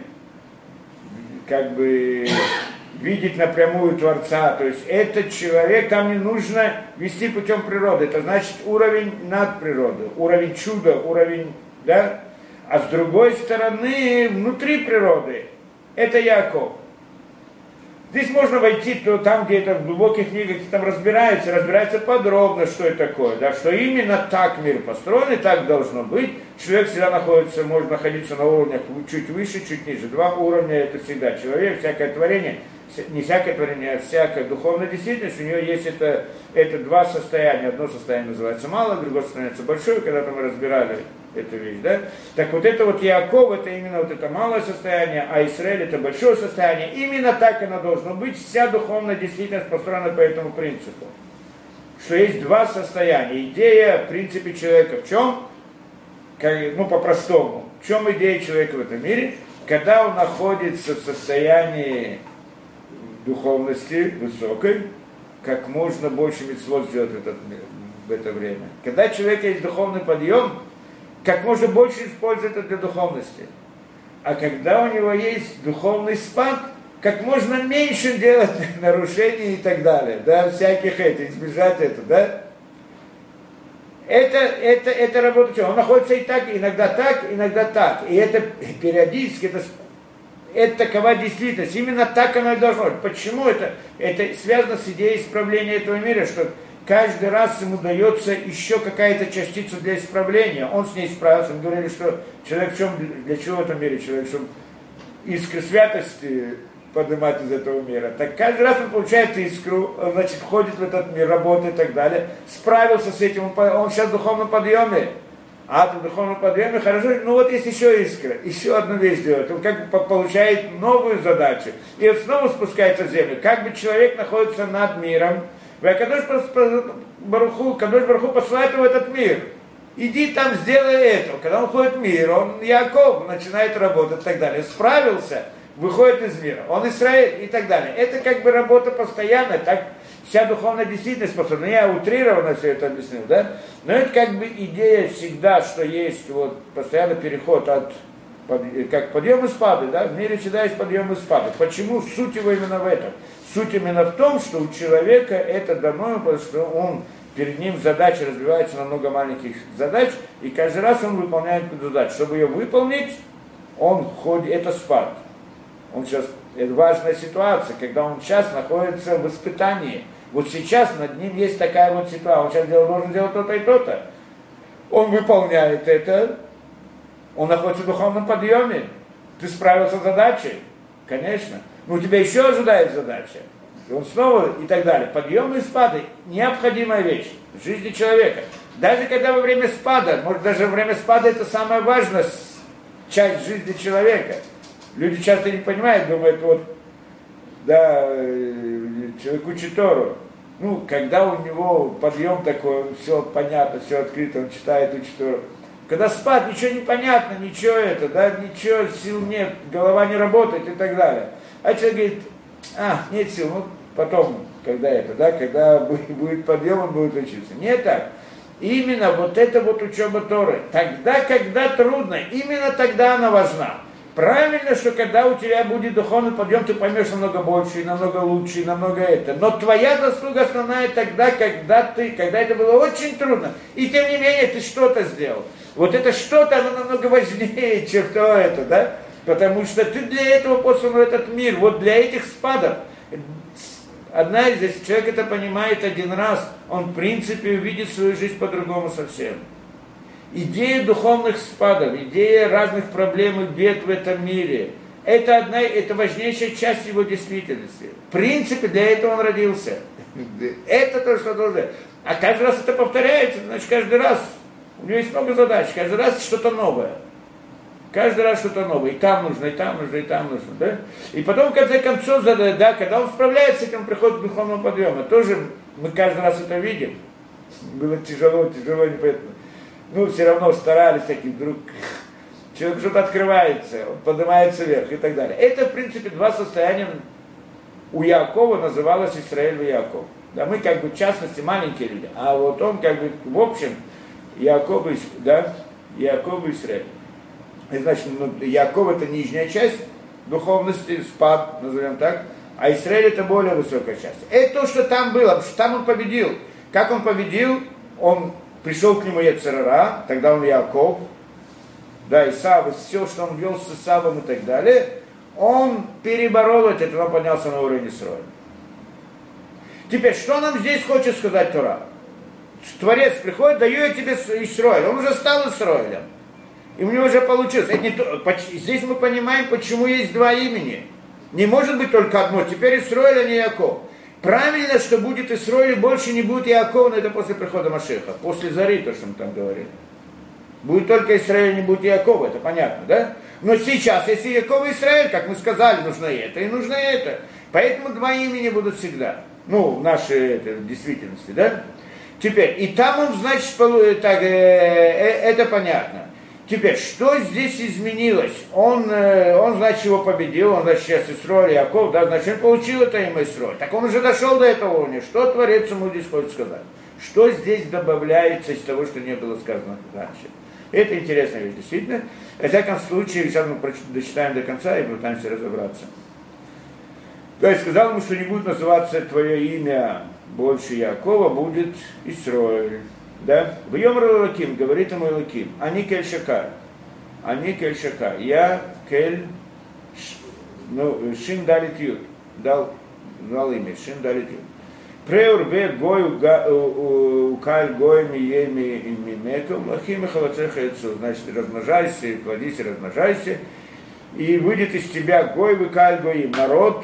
как бы видеть напрямую Творца. То есть этот человек, там не нужно вести путем природы. Это значит уровень над природой, уровень чуда, уровень, да? А с другой стороны, внутри природы, это Яков. Здесь можно войти там, где это в глубоких книгах, там разбирается подробно, что это такое, да, что именно так мир построен, и так должно быть. Человек всегда может находиться на уровнях чуть выше, чуть ниже. Два уровня это всегда. Человек, всякое творение, не всякое творение, а всякая духовная действительность, у него есть это два состояния. Одно состояние называется малое, другое становится большое, когда-то мы разбирали эту вещь, да? Так вот это вот Яков, это именно вот это малое состояние, а Израиль это большое состояние. Именно так оно должно быть. Вся духовная действительность построена по этому принципу. Что есть два состояния. Идея, в принципе, человека в чем? Ну, по-простому. В чем идея человека в этом мире? Когда он находится в состоянии духовности высокой, как можно больше мицвот сделать в это время. Когда у человека есть духовный подъем, как можно больше использовать это для духовности. А когда у него есть духовный спад, как можно меньше делать нарушений и так далее, да, всяких избежать этого, да. Это работа чего? Он находится и так, иногда так, иногда так. И это периодически, это такова действительность. Именно так оно и должно быть. Почему это? Это связано с идеей исправления этого мира, что каждый раз ему дается еще какая-то частица для исправления. Он с ней справился. Мы говорили, что человек в чем, для чего в этом мире? Человек в чем искры святости поднимать из этого мира. Так каждый раз он получает искру, он, значит, входит в этот мир, работает и так далее. Справился с этим, он сейчас в духовном подъеме. В духовном подъеме хорошо, ну вот есть еще искра, еще одну вещь делает. Он как бы получает новую задачу. И он снова спускается в землю. Как бы человек находится над миром, Кадош Баруху посылает его в этот мир. Иди там, сделай это. Когда он ходит в мир, он Яков, начинает работать и так далее. Справился, выходит из мира. Он Израиль и так далее. Это как бы работа постоянная, так вся духовная действительность способна. Я утрированно все это объяснил, да? Но это как бы идея всегда, что есть вот постоянный переход как подъем и спады, да? В мире всегда есть подъем и спады. Почему? Суть его именно в этом. Суть именно в том, что у человека это дано, потому что он, перед ним задача разбивается на много маленьких задач, и каждый раз он выполняет эту задачу. Чтобы ее выполнить, он ходит, это спад. Он сейчас, это важная ситуация, когда он сейчас находится в испытании. Вот сейчас над ним есть такая вот ситуация, он сейчас должен делать то-то и то-то. Он выполняет это, он находится в духовном подъеме. Ты справился с задачей? Конечно. Но у тебя еще ожидает задача. И он снова и так далее. Подъемы и спады – необходимая вещь в жизни человека. Даже когда во время спада, может даже во время спада это самая важная часть жизни человека. Люди часто не понимают, думают, вот, да, человек учит Тору. Ну, когда у него подъем такой, все понятно, все открыто, он читает, учит Тору. Когда спад, ничего не понятно, ничего это, да, ничего, сил нет, голова не работает и так далее. А человек говорит, нет сил, ну, потом, когда это, да, когда будет подъем, он будет учиться. Не так. Именно вот это вот учеба Торы. Тогда, когда трудно, именно тогда она важна. Правильно, что когда у тебя будет духовный подъем, ты поймешь намного больше, и намного лучше, и намного это. Но твоя заслуга основная тогда, когда это было очень трудно. И тем не менее ты что-то сделал. Вот это что-то, оно намного важнее, чем то это, да? Потому что ты для этого послан в этот мир, вот для этих спадов. Одна из, если человек это понимает один раз, он в принципе увидит свою жизнь по-другому совсем. Идея духовных спадов, идея разных проблем и бед в этом мире, это важнейшая часть его действительности. В принципе, для этого он родился. Это то, что должен. А каждый раз это повторяется, значит, каждый раз у него есть много задач, каждый раз что-то новое. Каждый раз что-то новое. И там нужно, и там нужно, и там нужно. Да? И потом, в конце концов, да, когда он справляется с этим, приходит к духовному подъему. Тоже мы каждый раз это видим. Было тяжело, непонятно. Ну, все равно старались такие, вдруг человек что-то открывается, он поднимается вверх и так далее. Это, в принципе, два состояния у Якова называлось Исраэль и Яков. Да, мы как бы в частности маленькие люди, а вот он как бы в общем Яков и Исраэль. И значит, Яков это нижняя часть духовности, спад, назовем так, а Исраэль это более высокая часть. Это то, что там было, потому что там он победил. Как он победил? Он пришел к нему Ецер-ара, тогда он Яков, да, Исав, все, что он вел с Исавом и так далее, он переборол это, он поднялся на уровень Исроиля. Теперь, что нам здесь хочет сказать Тора? Творец приходит, даю я тебе Исроиль, он уже стал Исроилем, и у него уже получилось. Здесь мы понимаем, почему есть два имени. Не может быть только одно, теперь Исроиль, а не Яков. Правильно, что будет Исроиль, больше не будет Якова, но это после прихода Машеха, после Зари, то, что мы там говорили. Будет только Исраиль, не будет Якова, это понятно, да? Но сейчас, если Яков и Исраиль, как мы сказали, нужно это и нужно это. Поэтому два имени будут всегда. Ну, в нашей действительности, да? Теперь, и там он, значит, это понятно. Теперь, что здесь изменилось? Он, значит, его победил, он, значит, сейчас Исроиль, Яков, да, значит, он получил это имя Исроиль. Так он уже дошел до этого уровня. Что Творец ему здесь хочет сказать? Что здесь добавляется из того, что не было сказано раньше? Это интересная вещь, действительно. В всяком случае, сейчас мы дочитаем до конца и попытаемся разобраться. То есть сказал ему, что не будет называться твое имя больше Якова, будет Исроиль. Да? В Йомру Элоким, говорит ему Элоким, они кель шакар. Они кель шакар. Я кель, шин далит ют. Дал имя, шин далит ют. Преур бе гой укаль гой миеми мимеком, лахим и халацеха яцу. Значит, размножайся, плодись, размножайся. И выйдет из тебя гой выкаль гой, народ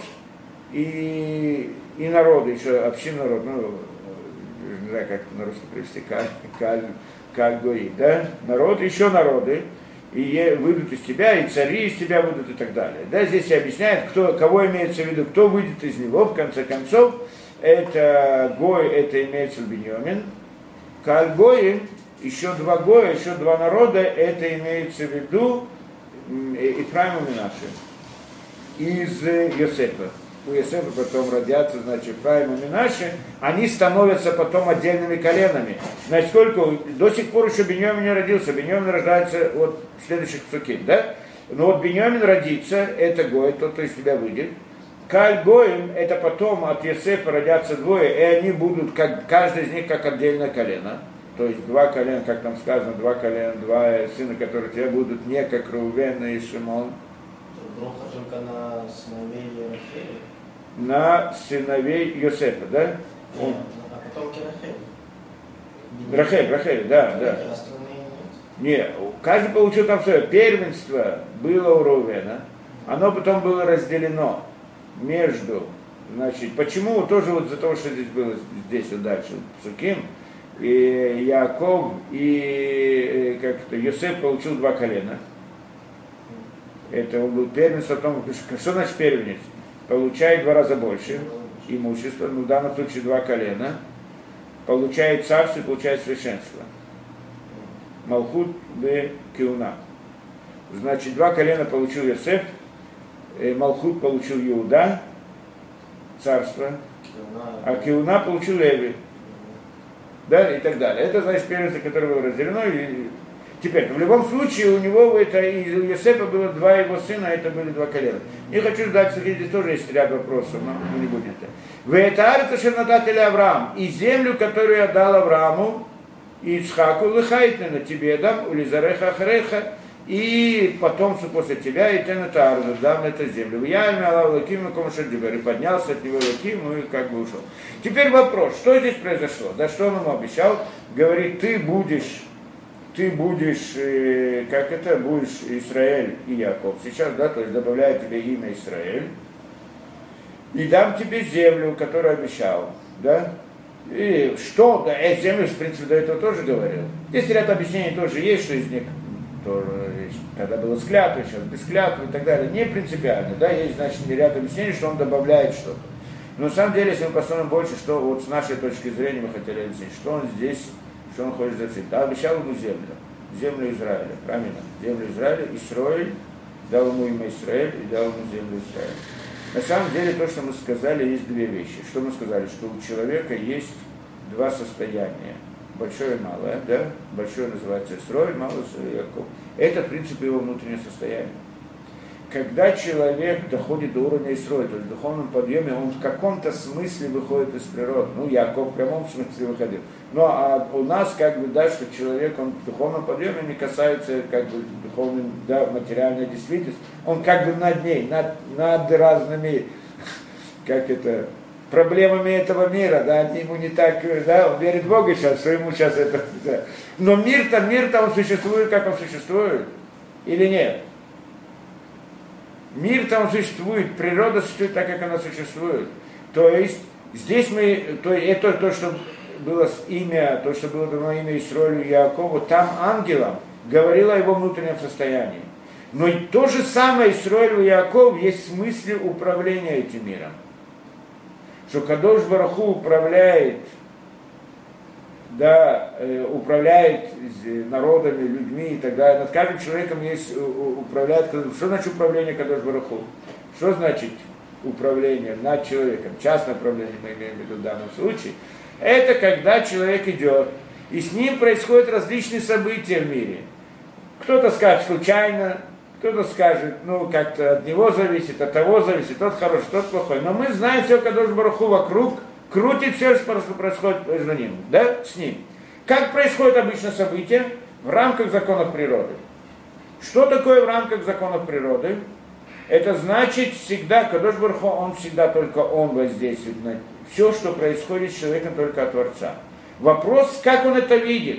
и народы, еще общин народ, не знаю, как на русский привести, каль гой, да? Народ, еще народы, и выйдут из тебя, и цари из тебя выйдут, и так далее. Да, здесь объясняет, кого имеется в виду, кто выйдет из него, в конце концов, это Гой, это имеется в Биньямин, Каль Гои, еще два Гоя, еще два народа, это имеется в виду Ифраим и Минаше, из Йосефа. У Йосефа потом родятся, значит, Ифраим и Минаше, они становятся потом отдельными коленами. Значит, сколько, до сих пор еще Биньямин не родился, Биньямин рождается от следующих псуким, да? Но вот Биньямин родится, это Гой, тот, кто из тебя выйдет. Каль Гоим, это потом от Йосефа родятся двое, и они будут, каждый из них как отдельное колено. То есть два колена, как там сказано, два колена, два сына, которые у тебя будут не как Рувен и Шимон. Броха только на сыновей Рахели. На сыновей Йосефа, да? Нет, а потомки Рахели. Рахель, да. Остальные нет. Не, каждый получил там свое. Первенство было у Рувена, оно потом было разделено между, значит, почему тоже вот за того, что здесь было, здесь вот дальше, Псуким, и Яаков, и как-то Йосеф получил два колена. Это он был первенство, потом, что значит первенец? Получает в 2 раза больше имущества, ну в данном случае 2 колена, получает царство и получает священство. Малхут бе Кеуна. Значит, 2 колена получил Йосеф, Малхут получил Иуда, царство, а Кеуна получил Леви. Да, и так далее. Это, значит, первенство, которое было разделено. И теперь, в любом случае, у него это, и у Йосефа было 2 его сына, а это были 2 колена. Не хочу ждать, здесь тоже есть ряд вопросов, но мы не будем это. Вы это арта шернататель Авраам, и землю, которую я дал Аврааму, и Ицхаку лыхайтна тебе дам, улизареха ахареха, и потомство после тебя, и тенета арду, дам на эту землю. Я имя Аллах Лаким, и поднялся от него Лаким, ну и как бы ушел. Теперь вопрос, что здесь произошло? Да что он ему обещал? Говорит, ты будешь, как это, будешь Израиль и Яков. Сейчас, да, то есть добавляю тебе имя Израиль. И дам тебе землю, которую обещал, да? И что, да, землю, в принципе, до этого тоже говорил. Здесь ряд объяснений тоже есть, что из них тоже, когда было с клятвой, сейчас без клятвы и так далее, не принципиально, да, есть, значит, ряд объяснений, что он добавляет что-то. Но на самом деле, если мы посмотрим больше, что вот с нашей точки зрения мы хотели объяснить, что он здесь, что он хочет завершить. Да, обещал ему землю Израиля, правильно, землю Израиля, Исроиль, дал ему имя Израиль и дал ему землю Израиля. На самом деле, то, что мы сказали, есть 2 вещи. Что мы сказали? Что у человека есть 2 состояния. Большое и малое, да? Большое называется Исроиль, малое Яков. Это, в принципе, его внутреннее состояние. Когда человек доходит до уровня Исроиля, то есть в духовном подъеме, он в каком-то смысле выходит из природы. Ну, Яков в прямом смысле выходил. Ну, а у нас, как бы, да, что человек, он в духовном подъеме не касается, как бы, духовной, да, материальной действительности. Он как бы над ней, над разными, как это, проблемами этого мира, да, они ему не так, да, он верит в Бога сейчас, что ему сейчас это, да. Но мир-то он существует, как он существует, или нет? Мир там существует, природа существует так, как она существует. То есть здесь это то, что было имя, то, что было дано имя Исроилю и Яакову, там ангелам говорило о его внутреннем состоянии. Но и то же самое Исроилю и Яакову есть в смысле управления этим миром. Что Кадош Барух Ху управляет, да, управляет народами, людьми и так далее. Над каждым человеком есть управляет. Что значит управление Кадош Барух Ху? Что значит управление над человеком? Частное управление мы имеем в виду в данном случае. Это когда человек идет, и с ним происходят различные события в мире. Кто-то скажет случайно, кто-то скажет, ну, как-то от него зависит, от того зависит, тот хороший, тот плохой. Но мы знаем все, Кадош Барух Ху вокруг, крутит все, что происходит между ним, да, с ним. Как происходит обычно событие? В рамках законов природы. Что такое в рамках законов природы? Это значит всегда, Кадош Барух Ху, он всегда только он воздействует на все, что происходит с человеком, только от Творца. Вопрос, как он это видит?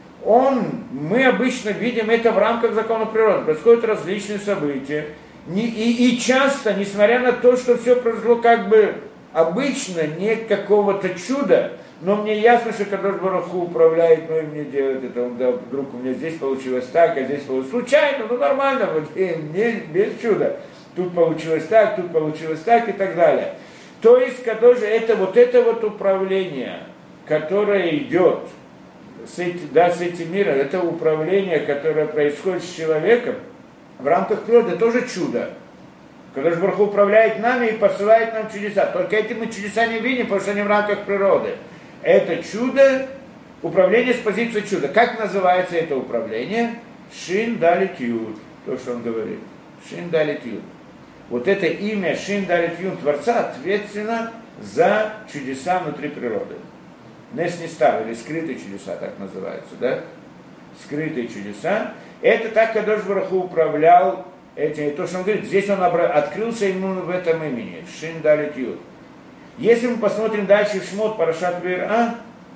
Мы обычно видим это в рамках законов природы. Происходят различные события. И часто, несмотря на то, что все произошло как бы обычно, не какого-то чуда, но мне ясно, что Кадош Барух Ху управляет, и мне делает это. Он, да, вдруг у меня здесь получилось так, а здесь получилось случайно, ну без чуда. Тут получилось так и так далее. То есть, Кадош, это вот управление, которое идет с этим миром, это управление, которое происходит с человеком в рамках природы, это тоже чудо. Кадош Барух Ху управляет нами и посылает нам чудеса. Только эти мы чудеса не видим, потому что они в рамках природы. Это чудо, управление с позиции чуда. Как называется это управление? Шин Далит Юд. То, что он говорит. Шин Далит Юд. Вот это имя Шин Далит Юд Творца ответственно за чудеса внутри природы. Нес Нистар, или скрытые чудеса, так называются, да? Скрытые чудеса. Это так Кадош Барух Ху управлял этим. То, что он говорит, здесь он открылся ему в этом имени. Шин Далит Юд. Если мы посмотрим дальше в Шмот, Парашат Вейра,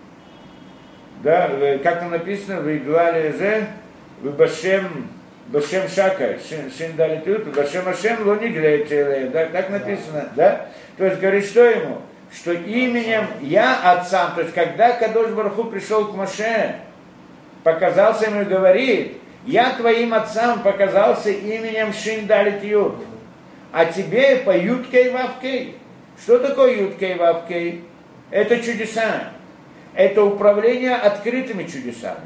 да, как там написано, в Иглале Зе, в Башем Шака, Шин Далит Юд, в Башем Ашем Лонигле, да, так написано, да? То есть говорит, что ему? Что именем я отцам, то есть когда Кадош Барух Ху пришел к Моше, показался ему и говорит, я твоим отцам показался именем Шин Далит Юд, а тебе по Юд-Кей Вав-Кей. Что такое Юд-Кей Вав-Кей? Это чудеса. Это управление открытыми чудесами.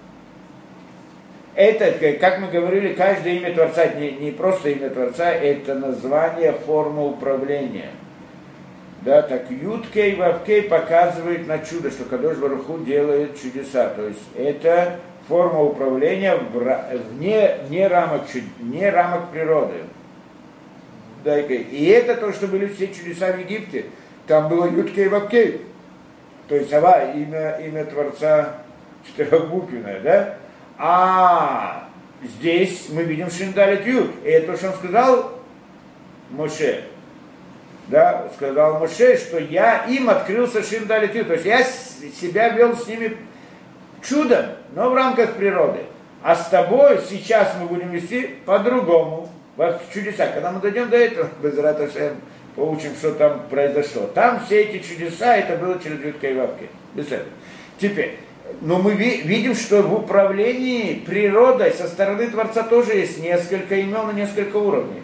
Это, как мы говорили, каждое имя Творца, не просто имя Творца, это название, форма управления. Да, так Юд-Кей Вав-Кей показывает на чудо, что Кадош Барух Ху делает чудеса. То есть это форма управления вне рамок природы. Да, и это то, что были все чудеса в Египте. Там было Юд-Кей Вав-Кей. То есть имя Творца четырехбуквенное, да? А здесь мы видим Шин Далит Юд. И это то, что он сказал Моше. Да, сказал Моше, что я им открылся Шин Далит Юд. То есть я себя вел с ними чудом, но в рамках природы. А с тобой сейчас мы будем вести по-другому. В чудеса. Когда мы дойдем до этого, Безрат Ашем, поучим, что там произошло. Там все эти чудеса, это было через Юд-Кей Вав-Кей. Без этого. Теперь, но мы видим, что в управлении природой со стороны Творца тоже есть несколько имен и несколько уровней.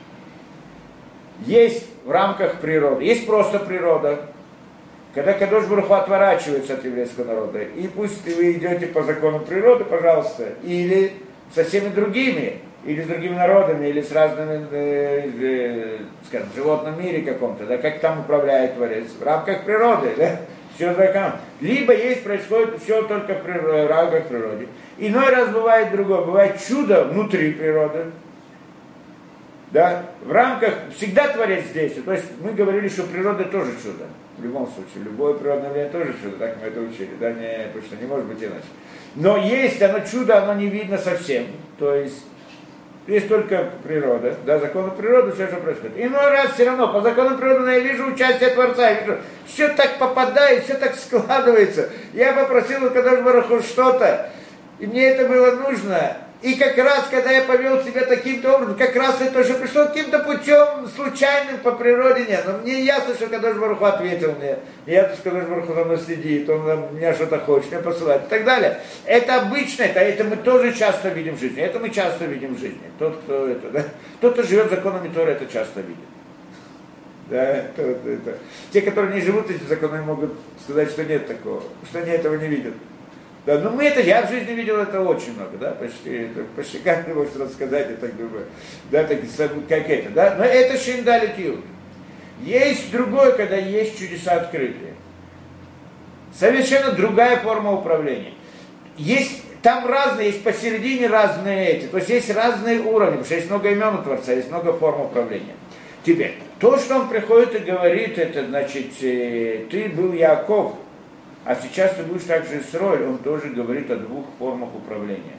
Есть в рамках природы, есть просто природа. Когда Кадош Барух Ху отворачивается от еврейского народа, и пусть вы идете по закону природы, пожалуйста, или со всеми другими, или с другими народами, или с разными, скажем, в животном мире каком-то, да, как там управляет Творец, в рамках природы, да, все закон. Либо происходит все только в рамках природы. Иной раз бывает другое, бывает чудо внутри природы, да, в рамках, всегда Творец действует, то есть мы говорили, что природа тоже чудо, в любом случае, любое природное явление тоже чудо, так мы это учили, да, потому что не может быть иначе. Но есть оно чудо, оно не видно совсем, то есть только природа, да, законы природы, все, что происходит. Иной раз все равно, по закону природы я вижу участие Творца, я вижу, все так попадает, все так складывается. Я попросил у Кадош Барух Ху что-то, и мне это было нужно. И как раз, когда я повел себя таким-то образом, как раз это уже пришло каким-то путем случайным по природе нет. Но мне ясно, что Кадош Барух Ху ответил мне. Ясно, что Кадош Барух Ху за мной следит, он меня что-то хочет, меня посылает и так далее. Это обычно, это мы тоже часто видим в жизни. Это мы часто видим в жизни. Тот, кто живет законами Торы, это часто видит. Да, это. Те, которые не живут этими законами, могут сказать, что нет такого, что они этого не видят. Да, ну я в жизни видел это очень много, да, почти каждый может рассказать, я так думаю, да, как это, да, но это Шин Далит Юд. Есть другое, когда есть чудеса открытые. Совершенно другая форма управления. Там разные, есть посередине разные эти, то есть есть разные уровни, потому что есть много имен у Творца, есть много форм управления. Теперь, то, что он приходит и говорит, это значит, ты был Яаков, А сейчас ты будешь также Исроэль, он тоже говорит о двух формах управления.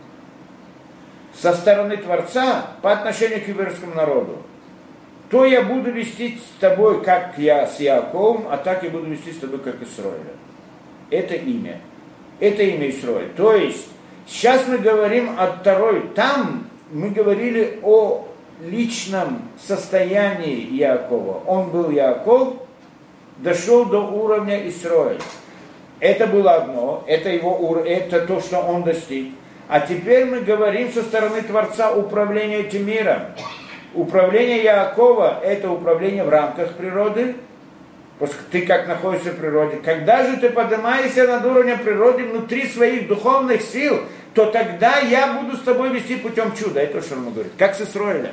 Со стороны Творца по отношению к еврейскому народу. То я буду вести с тобой, как я с Яаковом, а так я буду вести с тобой, как Исроэля. Это имя. Это имя Исроэль. То есть, сейчас мы говорим о второй. Там мы говорили о личном состоянии Яакова. Он был Яаков, дошел до уровня Исроэль. Это было одно, это это то, что он достиг. А теперь мы говорим со стороны Творца управления этим миром. Управление Яакова – это управление в рамках природы, ты как находишься в природе. Когда же ты поднимаешься над уровнем природы внутри своих духовных сил, то тогда я буду с тобой вести путем чуда. Это то, что он говорит. Как с Исроэлем.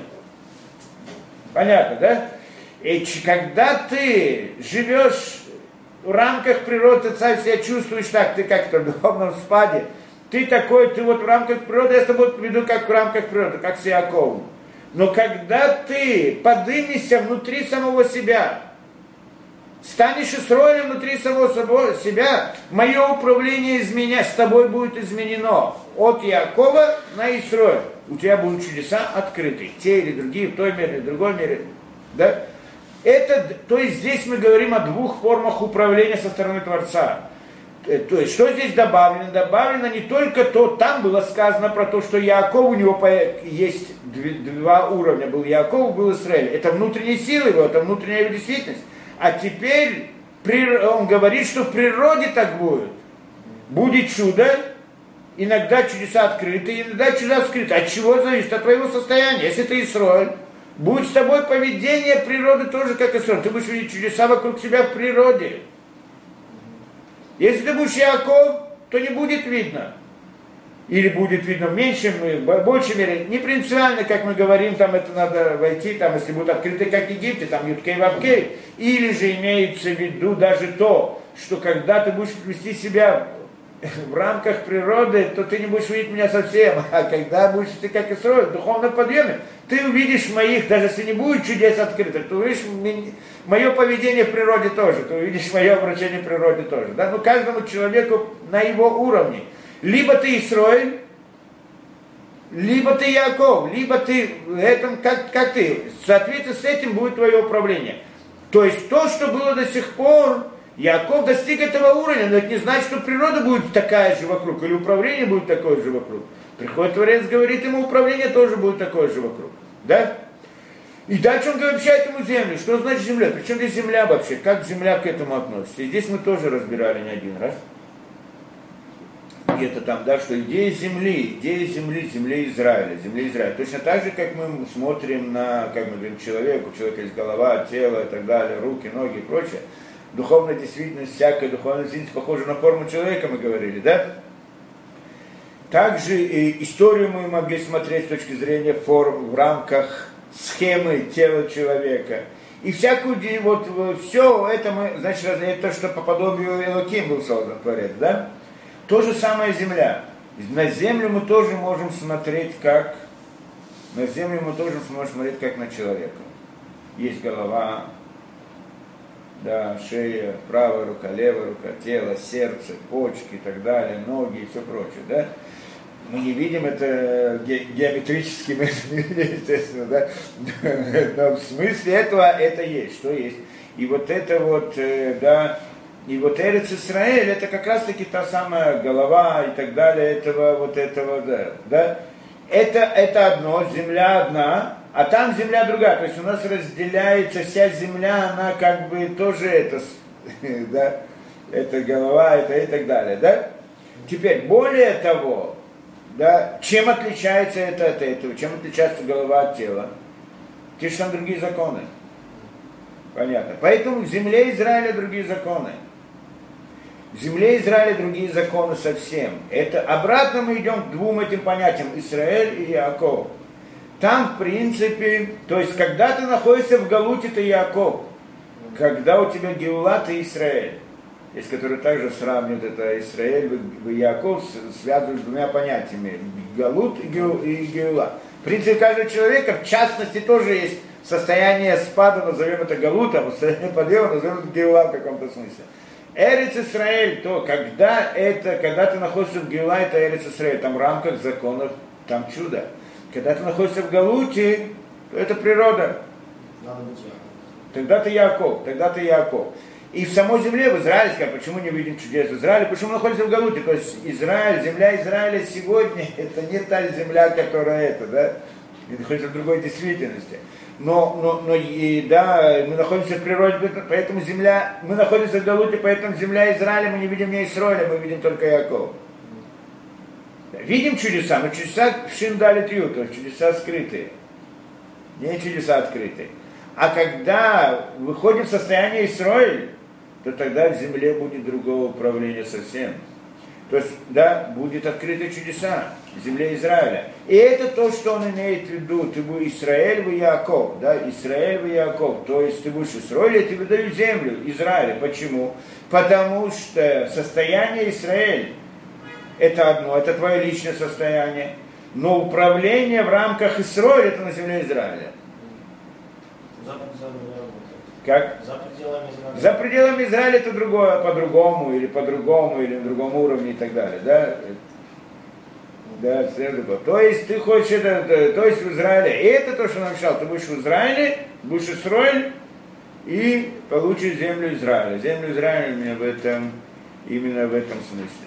Понятно, да? И когда ты живешь в рамках природы, ты сам себя чувствуешь так, ты как-то в духовном спаде, ты такой, ты вот в рамках природы, я с тобой веду как в рамках природы, как с Яаковом. Но когда ты поднимешься внутри самого себя, станешь Исроэлем внутри самого себя, мое управление с тобой будет изменено. От Яакова на Исроэль. У тебя будут чудеса открыты. Те или другие, в той мере, в другой мере. Да? То есть здесь мы говорим о двух формах управления со стороны Творца. То есть, что здесь добавлено? Добавлено не только то, там было сказано про то, что Яаков, у него есть два уровня, был Яаков, был Израиль. Это внутренние силы его, это внутренняя его действительность. А теперь он говорит, что в природе так будет. Будет чудо, иногда чудеса открыты, иногда чудеса скрыты. От чего зависит? От твоего состояния. Если ты Израиль, будет с тобой поведение природы тоже как Израиль. Ты будешь видеть чудеса вокруг себя в природе. Если ты будешь Яаков, то не будет видно. Или будет видно в меньшем, в большей мере. Не принципиально, как мы говорим, там это надо войти, там, если будут открыты, как в Египте, там Юткей Вавкей. Или же имеется в виду даже то, что когда ты будешь вести себя в рамках природы, то ты не будешь видеть меня совсем. А когда будешь ты как Исроэль, в духовном подъеме, ты увидишь моих, даже если не будет чудес открытых, ты увидишь мое поведение в природе тоже, ты увидишь мое обращение в природе тоже. Да? Ну, каждому человеку на его уровне. Либо ты Исроэль, либо ты Яаков, либо ты этом, как ты. В соответствии с этим будет твое управление. То есть то, что было до сих пор, Яаков достиг этого уровня, но это не значит, что природа будет такая же вокруг, или управление будет такое же вокруг. Приходит Творец, говорит ему, управление тоже будет такое же вокруг. Да? И дальше он обещает ему землю. Что значит земля? Причем здесь земля вообще? Как земля к этому относится? И здесь мы тоже разбирали не один раз. Где-то там, да, что идея земли Израиля, земли Израиля. Точно так же, как мы смотрим на, как мы говорим, человека, у человека есть голова, тело и так далее, руки, ноги и прочее. Духовная действительность, всякая духовная действительность похожа на форму человека, мы говорили, да? Также и историю мы могли смотреть с точки зрения форм в рамках схемы тела человека. И всякую, вот все это мы, значит, это то, что по подобию Элоким был создан Творец, да? То же самое земля. На землю мы тоже можем смотреть как, на землю мы тоже можем смотреть как на человека. Есть голова, да, шея, правая рука, левая рука, тело, сердце, почки и так далее, ноги и все прочее, да? Мы не видим это геометрически, мы не видим, естественно, да? Но в смысле этого это есть, что есть. И вот это вот, да, и вот Эрец Исраэль, это как раз-таки та самая голова и так далее, этого, да. Это одно, земля одна, а там земля другая. То есть у нас разделяется вся земля, она как бы тоже это, да, это голова, это и так далее, да. Теперь, более того, да, чем отличается это от этого, чем отличается голова от тела? Те же там другие законы. Понятно. Поэтому в земле Израиля другие законы. В земле Израиля другие законы совсем. Это обратно мы идем к двум этим понятиям, Израиль и Яаков. Там, в принципе, то есть, когда ты находишься в Галуте, ты Яаков. Когда у тебя Геула, ты Израиль. Есть, которые также сравнивают это Израиль и Яаков, связывают с двумя понятиями. Галут и Геула. В принципе, каждого человека, в частности, тоже есть состояние спада, назовем это Галутом, состояние подъема, назовем это Геула в каком-то смысле. Эрец Исраэль, то когда ты находишься в Геула, это Эрец Исраэль, там в рамках законов, там чудо. Когда ты находишься в Галуте, то это природа. Надо быть Яков. Тогда ты Яков. И в самой земле, в Израиле, почему не видим чудес в Израиле? Почему мы находимся в Галуте? То есть Израиль, земля Израиля сегодня, это не та земля, которая это, да? Мы находимся в другой действительности. Но да, мы находимся в природе, поэтому земля, мы находимся в Галуте, поэтому земля Израиля, мы не видим не Исраиля, мы видим только Яков. Видим чудеса, но чудеса в Шиндалит Ю, то есть чудеса скрытые, не чудеса открытые. А когда выходим в состояние Исраиль, то тогда в земле будет другого управления совсем. То есть, да, будет открыты чудеса в земле Израиля. И это то, что он имеет в виду. Ты будешь Исраэль в Яков, да, Исраэль в Яков. То есть ты будешь Исраэль, я тебе даю землю Израиля. Почему? Потому что состояние Израиль это одно, это твое личное состояние. Но управление в рамках Исраиля это на земле Израиля. Как? За пределами Израиля. За пределами Израиля это другое, по-другому, или на другом уровне и так далее, да? Да, все другое. То есть ты хочешь это, то есть в Израиле. И это то, что он обещал. Ты будешь в Израиле, будешь Исраиль и получишь землю Израиля. Землю Израиля именно в этом смысле.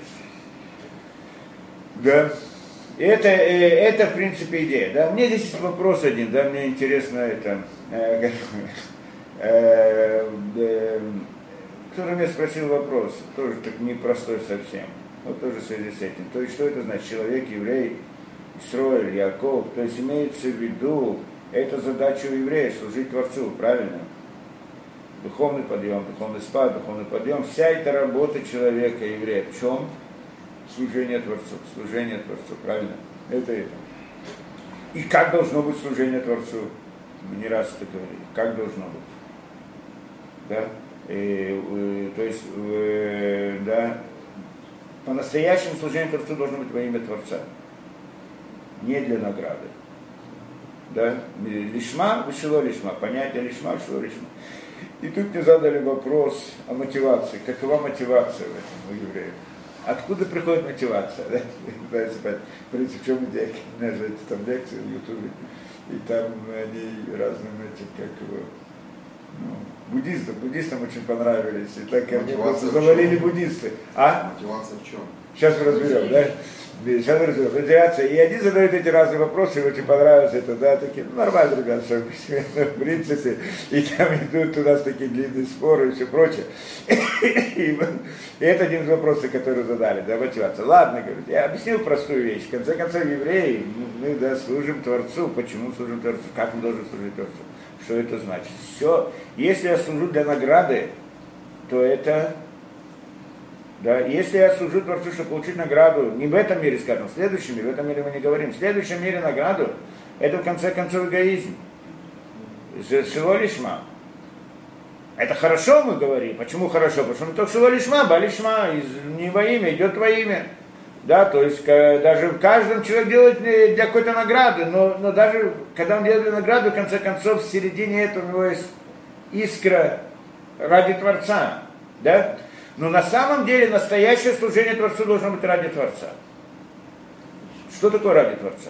Да. Это в принципе идея. Да? Мне здесь есть вопрос один, да, мне интересно это. Кто-то меня спросил вопрос, тоже так непростой совсем, вот тоже в связи с этим. То есть, что это значит? Человек, еврей, Исраэль, Яков, то есть имеется в виду, это задача у еврея, служить Творцу, правильно? Духовный подъем, духовный спад, духовный подъем, вся эта работа человека, еврея, в чем? Служение Творцу, правильно? Это. И как должно быть служение Творцу? Мы не раз это говорили. Как должно быть? Да? То есть, да, по-настоящему служение Творцу должно быть во имя Творца. Не для награды. Да? Лишма, вышело лишма. Понятие лишма, вышело лишма. И тут мне задали вопрос о мотивации. Какова мотивация в этом у евреев? Откуда приходит мотивация? Да? В принципе, в чем идея? У меня же там лекции в Ютубе. И там они разным этим, как его, буддистам очень понравились. И так они просто завалили буддисты. А? Мотивация в чем? Сейчас мы разберем, да? Сейчас мы разберем. Мотивация. И они задают эти разные вопросы, им очень понравилось это, да, такие, нормально, ребят, что в принципе, и там идут у нас такие длинные споры и все прочее. И это один из вопросов, который задали, да, мотивация. Ладно, говорит, я объяснил простую вещь. В конце концов, евреи, мы, да, служим Творцу. Почему служим Творцу? Как мы должны служить Творцу? Что это значит? Все, если я служу для награды, то это, да, если я служу Творцу, чтобы получить награду, не в этом мире, скажем, в следующем мире, в этом мире мы не говорим, в следующем мире награду, это в конце концов эгоизм. Шило лишма. Это хорошо, мы говорим. Почему хорошо? Потому что мы только шило лишма, балишма, не во имя, идет во имя. Да, то есть даже в каждом человек делает для какой-то награды, но даже когда он делает для награды, в конце концов, в середине этого у него есть искра ради Творца. Да? Но на самом деле настоящее служение Творцу должно быть ради Творца. Что такое ради Творца?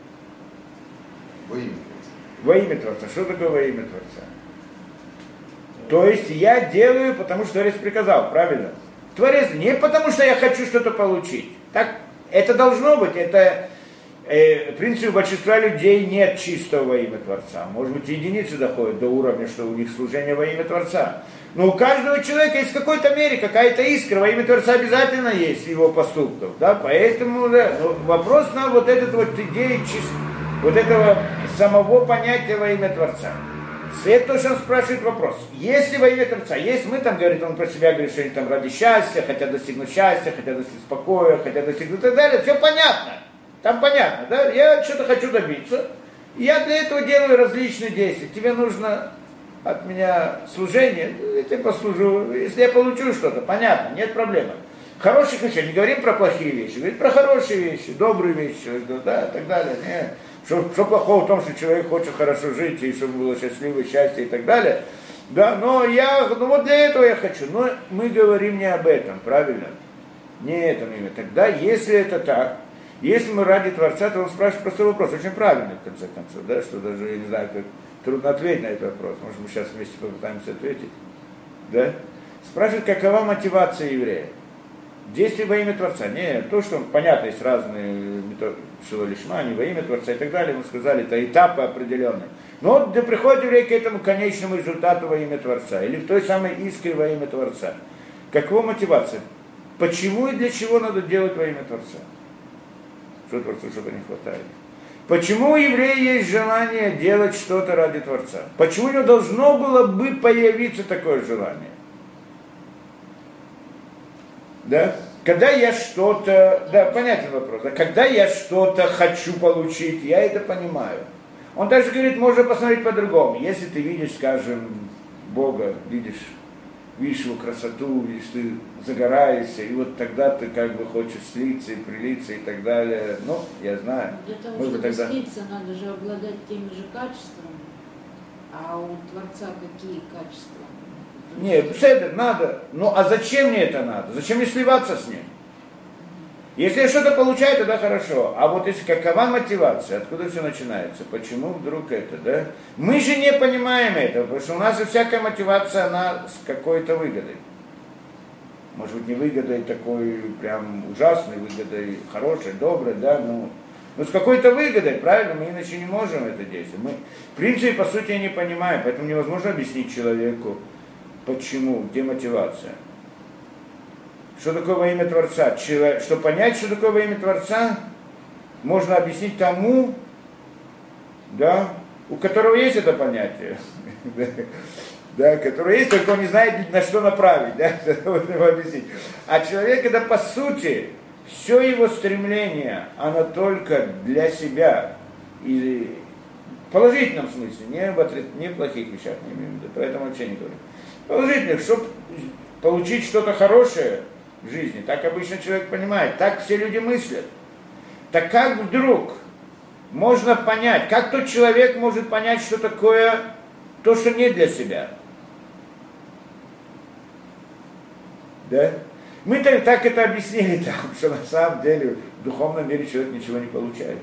Во имя Творца. Во имя Творца. Что такое во имя Творца? То есть я делаю, потому что Творец приказал, правильно? Творец не потому, что я хочу что-то получить. Так, это должно быть, это, в принципе, у большинства людей нет чистого во имя Творца. Может быть, единицы доходят до уровня, что у них служение во имя Творца. Но у каждого человека есть в какой-то мере какая-то искра, во имя Творца обязательно есть в его поступках. Да? Поэтому да, вопрос на вот эту вот идею, вот этого самого понятия во имя Творца. Это то, что он спрашивает вопрос. Если во имя Творца, есть мы там, говорит, он про себя говорит, что они там ради счастья, хотят достигнуть счастья, хотят достигнуть спокоя, хотят достигнуть и так далее, все понятно. Там понятно, да? Я что-то хочу добиться, и я для этого делаю различные действия. Тебе нужно от меня служение, я тебе послужу, если я получу что-то, понятно, нет проблемы. Хороших вещей, не говорим про плохие вещи, говорим про хорошие вещи, добрые вещи, да, и так далее. Нет. Что плохого в том, что человек хочет хорошо жить, и чтобы было счастливое счастье и так далее. Да, ну вот для этого я хочу. Но мы говорим не об этом, правильно? Не этом именно. Тогда, если это так, если мы ради Творца, то он спрашивает простой вопрос, очень правильный, в конце концов, да, что даже, я не знаю, как трудно ответить на этот вопрос, может, мы сейчас вместе попытаемся ответить, да? Спрашивает, какова мотивация еврея? Действие во имя Творца. Не то, что, понятно, есть разные шилолишма, не во имя Творца и так далее, мы сказали, это этапы определенные. Но вот приходит еврей к этому конечному результату во имя Творца, или в той самой искре во имя Творца. Какова мотивация? Почему и для чего надо делать во имя Творца? Что Творцу что-то не хватает? Почему у еврея есть желание делать что-то ради Творца? Почему у него должно было бы появиться такое желание? Да? Когда я что-то, да, понятен вопрос, да? Когда я что-то хочу получить, я это понимаю. Он также говорит, можно посмотреть по-другому. Если ты видишь, скажем, Бога, видишь его красоту, видишь, ты загораешься, и вот тогда ты как бы хочешь слиться и прилиться и так далее. Ну, я знаю. Для того, Может, чтобы тогда... слиться, надо же обладать теми же качествами. А у Творца какие качества? Нет, это надо. Ну, а зачем мне это надо? Зачем мне сливаться с ним? Если я что-то получаю, тогда хорошо. А вот если какова мотивация, откуда все начинается? Почему вдруг это, да? Мы же не понимаем этого, потому что у нас же всякая мотивация, она с какой-то выгодой. Может быть, не выгодой такой прям ужасной, выгодой хорошей, доброй, да, но с какой-то выгодой, правильно? Мы иначе не можем это действовать. Мы, в принципе, по сути, не понимаем, поэтому невозможно объяснить человеку, почему, где мотивация. Что такое во имя Творца? Чтобы понять, что такое во имя Творца, можно объяснить тому, да, у которого есть это понятие, да, который есть, только он не знает, на что направить, да, его объяснить. А человек, это по сути, все его стремление, оно только для себя, и в положительном смысле, не в плохих вещах, не имею в виду, поэтому вообще не говорю. Положительных, чтобы получить что-то хорошее в жизни, так обычно человек понимает, так все люди мыслят. Так как вдруг можно понять, как тот человек может понять, что такое то, что не для себя? Да? Мы так это объяснили там, что на самом деле в духовном мире человек ничего не получает.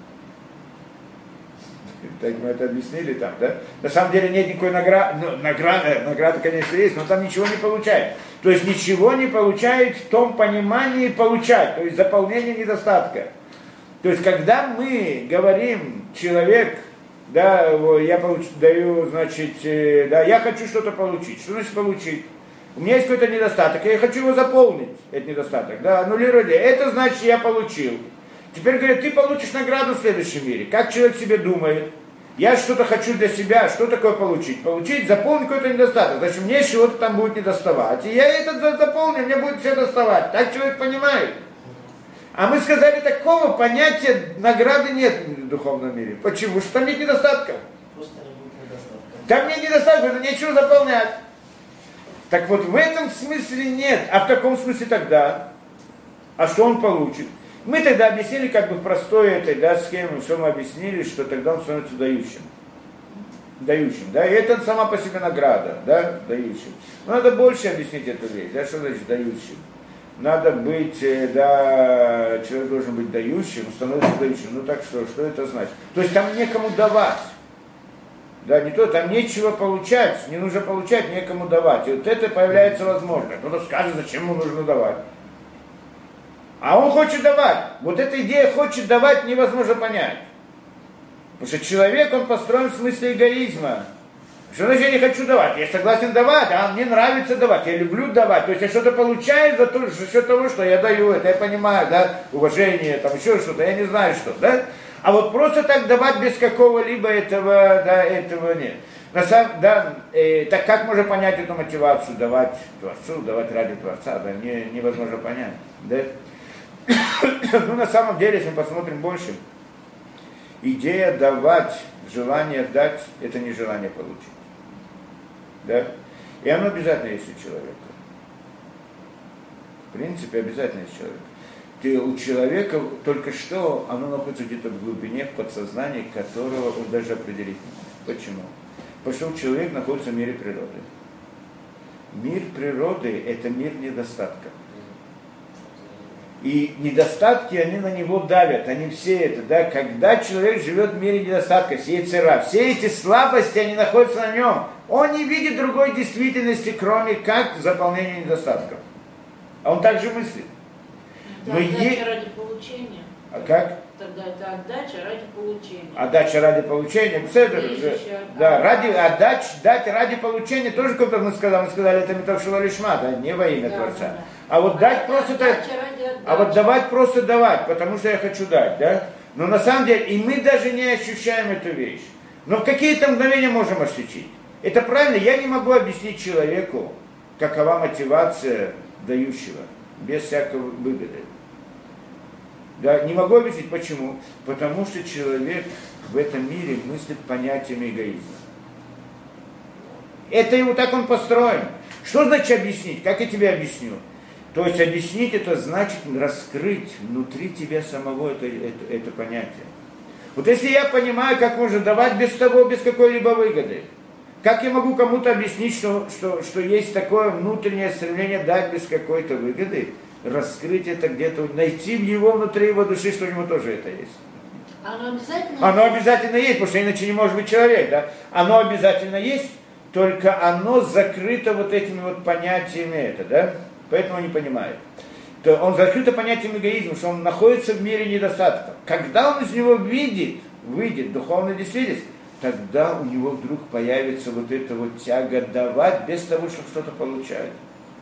Так мы это объяснили там, да? На самом деле нет никакой награды, награда, конечно, есть, но там ничего не получает. То есть ничего не получает в том понимании получать, то есть заполнение недостатка. То есть когда мы говорим, человек, да, я даю, значит, да, я хочу что-то получить. Что значит получить? У меня есть какой-то недостаток, я хочу его заполнить, этот недостаток, да, аннулировать. Это значит, я получил. Теперь говорят, ты получишь награду в следующем мире. Как человек себе думает? Я что-то хочу для себя, что такое получить? Получить, заполнить какой-то недостаток. Значит, мне чего-то там будет недоставать. И я это заполню, мне будет все доставать. Так человек понимает. А мы сказали, такого понятия награды нет в духовном мире. Почему? Что там нет недостатка. Просто не будет недостатка. Там нет недостатка, это нечего заполнять. Так вот, в этом смысле нет. А в таком смысле тогда? А что он получит? Мы тогда объяснили, как бы в простой этой, да, схеме, что мы объяснили, что тогда он становится дающим. Дающим, да, и это сама по себе награда, да, дающим. Но надо больше объяснить эту вещь, да, что значит дающим. Надо быть, да, человек должен быть дающим, становится дающим. Ну так что это значит? То есть там некому давать. Да, не то, там нечего получать, не нужно получать, некому давать. И вот это появляется возможность. Кто-то скажет, зачем ему нужно давать. А он хочет давать. Вот эта идея хочет давать невозможно понять. Потому что человек, он построен в смысле эгоизма. Что значит я не хочу давать? Я согласен давать, а мне нравится давать, я люблю давать. То есть я что-то получаю за счет того, что я даю, это я понимаю, да, уважение, там еще что-то, я не знаю что, да. А вот просто так давать без какого-либо этого, да, этого нет. Так как можно понять эту мотивацию, давать Творцу, давать ради Творца, да, невозможно понять, да. Ну, на самом деле, если мы посмотрим больше, идея давать, желание дать, это не желание получить. Да? И оно обязательно есть у человека. В принципе, обязательно есть у человека. У человека только что оно находится где-то в глубине, в подсознании, которого он даже определить не может. Почему? Потому что человек находится в мире природы. Мир природы – это мир недостатка. И недостатки, они на него давят, они все это, да, когда человек живет в мире недостатка, сеяцера, все эти слабости, они находятся на нем, он не видит другой действительности, кроме как заполнения недостатков. А он также мыслит. Это отдача ради получения. А как? Тогда это отдача ради получения. Отдача ради получения. Да, дать ради получения тоже, как мы сказали, это метавшила лишма, да, не во имя Творца. Да. А вот дать просто так, а вот давать просто давать, потому что я хочу дать, да? Но на самом деле, и мы даже не ощущаем эту вещь. Но в какие-то мгновения можем ощутить. Это правильно, я не могу объяснить человеку, какова мотивация дающего, без всякого выгоды. Да, не могу объяснить, почему. Потому что человек в этом мире мыслит понятиями эгоизма. Это его так он построен. Что значит объяснить? Как я тебе объясню? То есть объяснить это значит раскрыть внутри тебя самого это понятие. Вот если я понимаю, как можно давать без того, без какой-либо выгоды, как я могу кому-то объяснить, что есть такое внутреннее стремление дать без какой-то выгоды, раскрыть это где-то, найти в его внутри его души, что у него тоже это есть. Оно обязательно есть, потому что иначе не может быть человек, да? Оно обязательно есть, только оно закрыто вот этими вот понятиями это, да? Поэтому он не понимает. То он закрыто понятием эгоизма, что он находится в мире недостатков. Когда он из него выйдет духовная действительность, тогда у него вдруг появится вот эта вот тяга давать без того, чтобы что-то получать.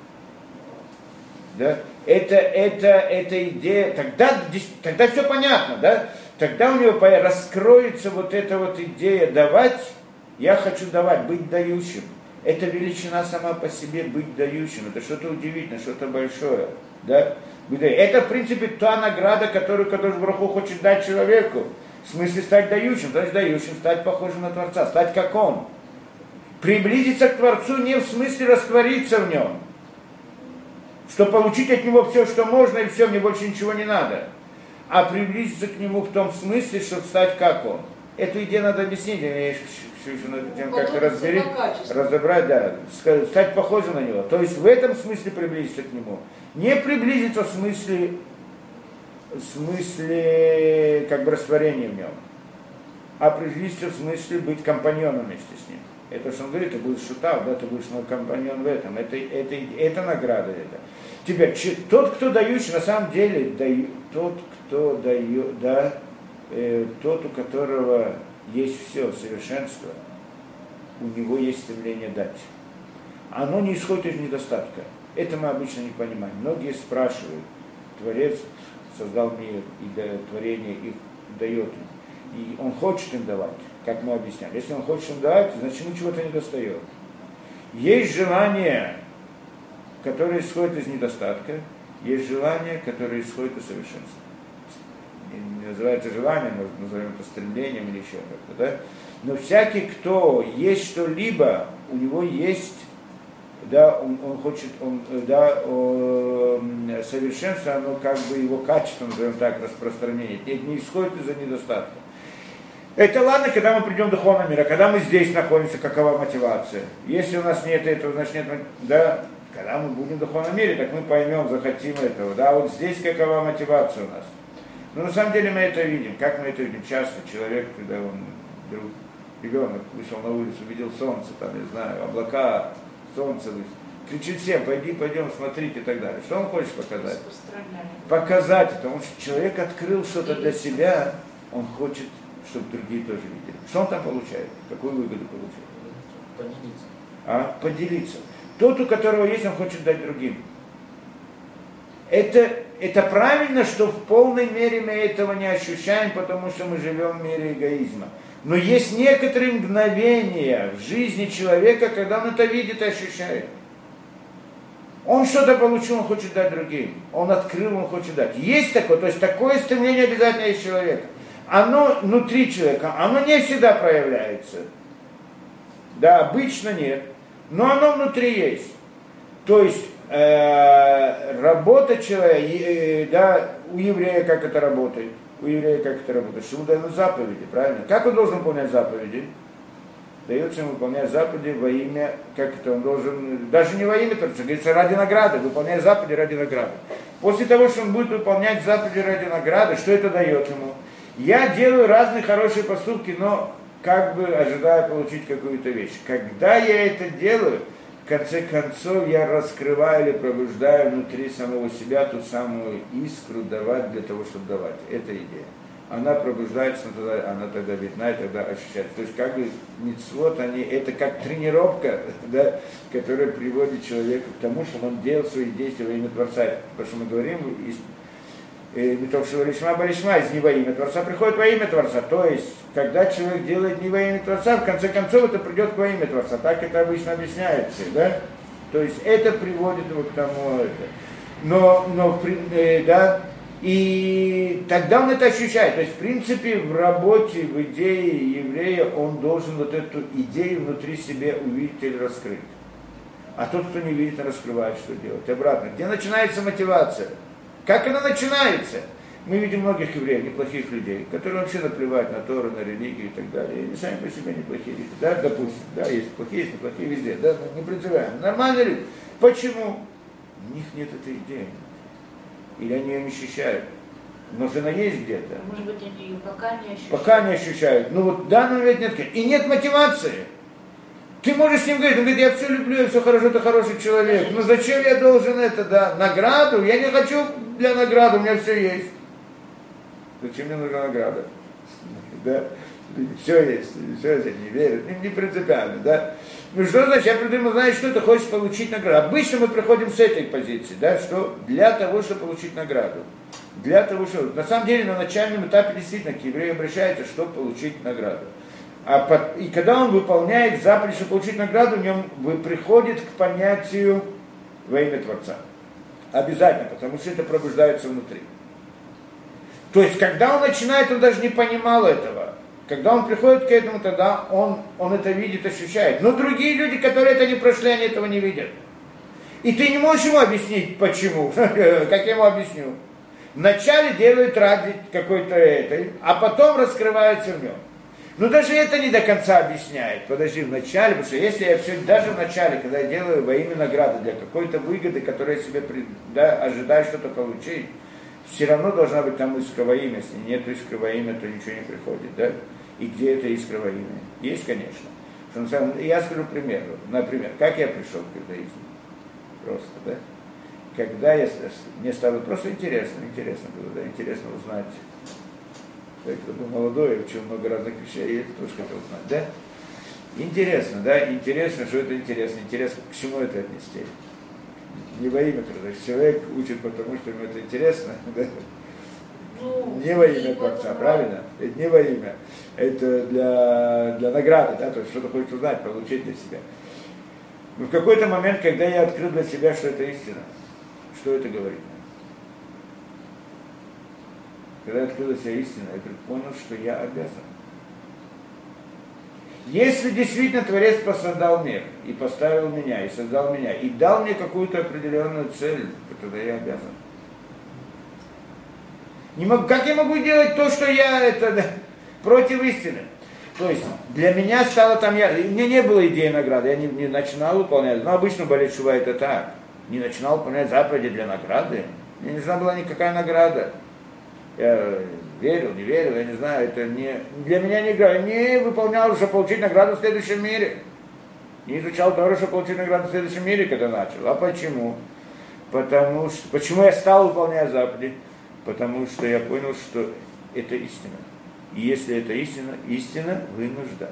Да? Это идея, тогда все понятно, да? Тогда у него раскроется вот эта вот идея давать, я хочу давать, быть дающим. Это величина сама по себе, быть дающим, это что-то удивительное, что-то большое, да? Это, в принципе, та награда, которую Барух Ху хочет дать человеку, в смысле стать дающим, значит дающим, стать похожим на Творца, стать как он. Приблизиться к Творцу не в смысле раствориться в нем, что получить от него все, что можно, и все, мне больше ничего не надо. А приблизиться к нему в том смысле, чтобы стать как он. Эту идею надо объяснить, я еще на эту тему как-то разобрать, да, стать похожим на него. То есть в этом смысле приблизиться к нему. Не приблизиться в смысле как бы растворения в нем, а приблизиться в смысле быть компаньоном вместе с ним. Это что он говорит, ты будешь шутав, да, ты будешь мой компаньон в этом. Это награда. Это. Теперь, тот, кто дающий, на самом деле, тот, кто дает, да, тот, у которого есть все, совершенство, у него есть стремление дать. Оно не исходит из недостатка. Это мы обычно не понимаем. Многие спрашивают, Творец создал мир, и творение их дает им. И он хочет им давать, как мы объясняли. Если он хочет им давать, значит ему чего-то не достает. Есть желание, которое исходит из недостатка, есть желание, которое исходит из совершенства. Не называется желание, мы назовем это стремлением или еще как-то, да? Но всякий, кто есть что-либо, у него есть, да, он хочет, совершенство, оно как бы его качество, назовем так, распространение, не исходит из-за недостатка. Это ладно, когда мы придем в духовный мир, а когда мы здесь находимся, какова мотивация? Если у нас нет этого, значит нет, да, когда мы будем в духовном мире, так мы поймем, захотим этого, да, вот здесь какова мотивация у нас. Но на самом деле мы это видим, как мы это видим часто, человек, когда он вдруг, ребенок вышел на улицу, увидел солнце, там, не знаю, облака, солнце, кричит всем, пойдем смотреть и так далее. Что он хочет показать? Показать, потому что человек открыл что-то для себя, он хочет, чтобы другие тоже видели. Что он там получает? Какую выгоду получает? Поделиться. Поделиться. Тот, у которого есть, он хочет дать другим. Это правильно, что в полной мере мы этого не ощущаем, потому что мы живем в мире эгоизма. Но есть некоторые мгновения в жизни человека, когда он это видит и ощущает. Он что-то получил, он хочет дать другим. Он открыл, он хочет дать. Есть такое, то есть такое стремление обязательно есть человека. Оно внутри человека, оно не всегда проявляется. Да, обычно нет. Но оно внутри есть. То есть работа человека, да, у еврея как это работает? У еврея как это работает? Что ему даны заповеди, правильно? Как он должен выполнять заповеди? дается ему выполнять заповеди во имя, как это он должен, даже не во имя Творца, говорится, ради награды, выполняя заповеди ради награды. После того, что он будет выполнять заповеди ради награды, что это дает ему? Я делаю разные хорошие поступки, но как бы ожидая получить какую-то вещь. Когда я это делаю, в конце концов я раскрываю или пробуждаю внутри самого себя ту самую искру давать для того, чтобы давать. Это идея. Она пробуждается, она тогда видна и тогда ощущается. То есть как бы мицвот, это как тренировка, да, которая приводит человека к тому, что он делает свои действия во имя Творца. Потому что мы говорим, из не во имя Творца приходит во имя Творца. То есть, когда человек делает не во имя Творца, в конце концов это придет во имя Творца. Так это обычно объясняется, да? То есть это приводит его к тому, да, и тогда он это ощущает. То есть, в принципе, в работе, в идее еврея он должен вот эту идею внутри себя увидеть или раскрыть. А тот, кто не видит, раскрывает, что делать. И обратно. Где начинается мотивация? Как она начинается? Мы видим многих евреев, неплохих людей, которые вообще наплевать на Тору, на религию и так далее. И они сами по себе неплохие люди. Да, допустим, да, есть плохие, есть неплохие везде. Да, не принципиально. Нормальные люди. Почему? У них нет этой идеи. Или они ее не ощущают. Может, она есть где-то. Может быть, они ее пока не ощущают. Пока не ощущают. Ну вот в данном момент нет. И нет мотивации. Ты можешь с ним говорить, он говорит, я все люблю, я все хорошо, ты хороший человек. Но зачем я должен это, да? Награду? Я не хочу для награды, у меня все есть. Зачем мне нужна награда? Да? Все есть, все есть, не верят, не принципиально, да? Ну что значит, я придумал, знаешь, что ты хочешь получить награду. Обычно мы приходим с этой позиции, да, что для того, чтобы получить награду. Для того, чтобы... На самом деле, на начальном этапе действительно к еврею обращается, чтобы получить награду. И когда он выполняет заповедь, чтобы получить награду, в нем приходит к понятию во имя Творца. Обязательно, потому что это пробуждается внутри. То есть, когда он начинает, он даже не понимал этого. Когда он приходит к этому, тогда он это видит, ощущает. Но другие люди, которые это не прошли, они этого не видят. И ты не можешь ему объяснить, почему. Как я ему объясню? Вначале делают ради какой-то этой, а потом раскрывается в нем. Но даже это не до конца объясняет. Подожди, в начале, потому что если я все, даже в начале, когда я делаю во имя награды для какой-то выгоды, которую я себе ожидаю что-то получить, все равно должна быть там искра во имя. Если нет искры во имя, то ничего не приходит, да? И где это искра во имя? Есть, конечно. Я скажу пример. Например, как я пришел к иудаизму? Просто, да? Когда мне стало просто интересно было, да, интересно узнать. Когда был молодой, я учил много разных вещей, и это тоже хотел узнать, да? Интересно, да? Интересно, что это интересно. Интересно, к чему это отнести? Не во имя Творца. Человек учит потому, что ему это интересно, да? Не во имя Творца, правильно? Это не во имя. Это для награды, да? То есть что-то хочешь узнать, получить для себя. Но в какой-то момент, когда я открыл для себя, что это истина, что это говорит? Когда я открыл для себя истину, я понял, что я обязан. Если действительно Творец создал мир, и поставил меня, и создал меня, и дал мне какую-то определенную цель, то тогда я обязан. Как я могу делать то, что я против истины? То есть для меня стало там, у меня не было идеи награды, я не начинал выполнять, но обычно Балей Тшува это так, не начинал выполнять заповеди для награды, мне не нужна была никакая награда. Я верил, не верил, я не знаю, это для меня не игра. Я не выполнял, чтобы получить награду в следующем мире. Не изучал Тору, чтобы получить награду в следующем мире, когда начал. А почему? Почему я стал выполнять заповеди? Потому что я понял, что это истина. И если это истина, истина вынуждает.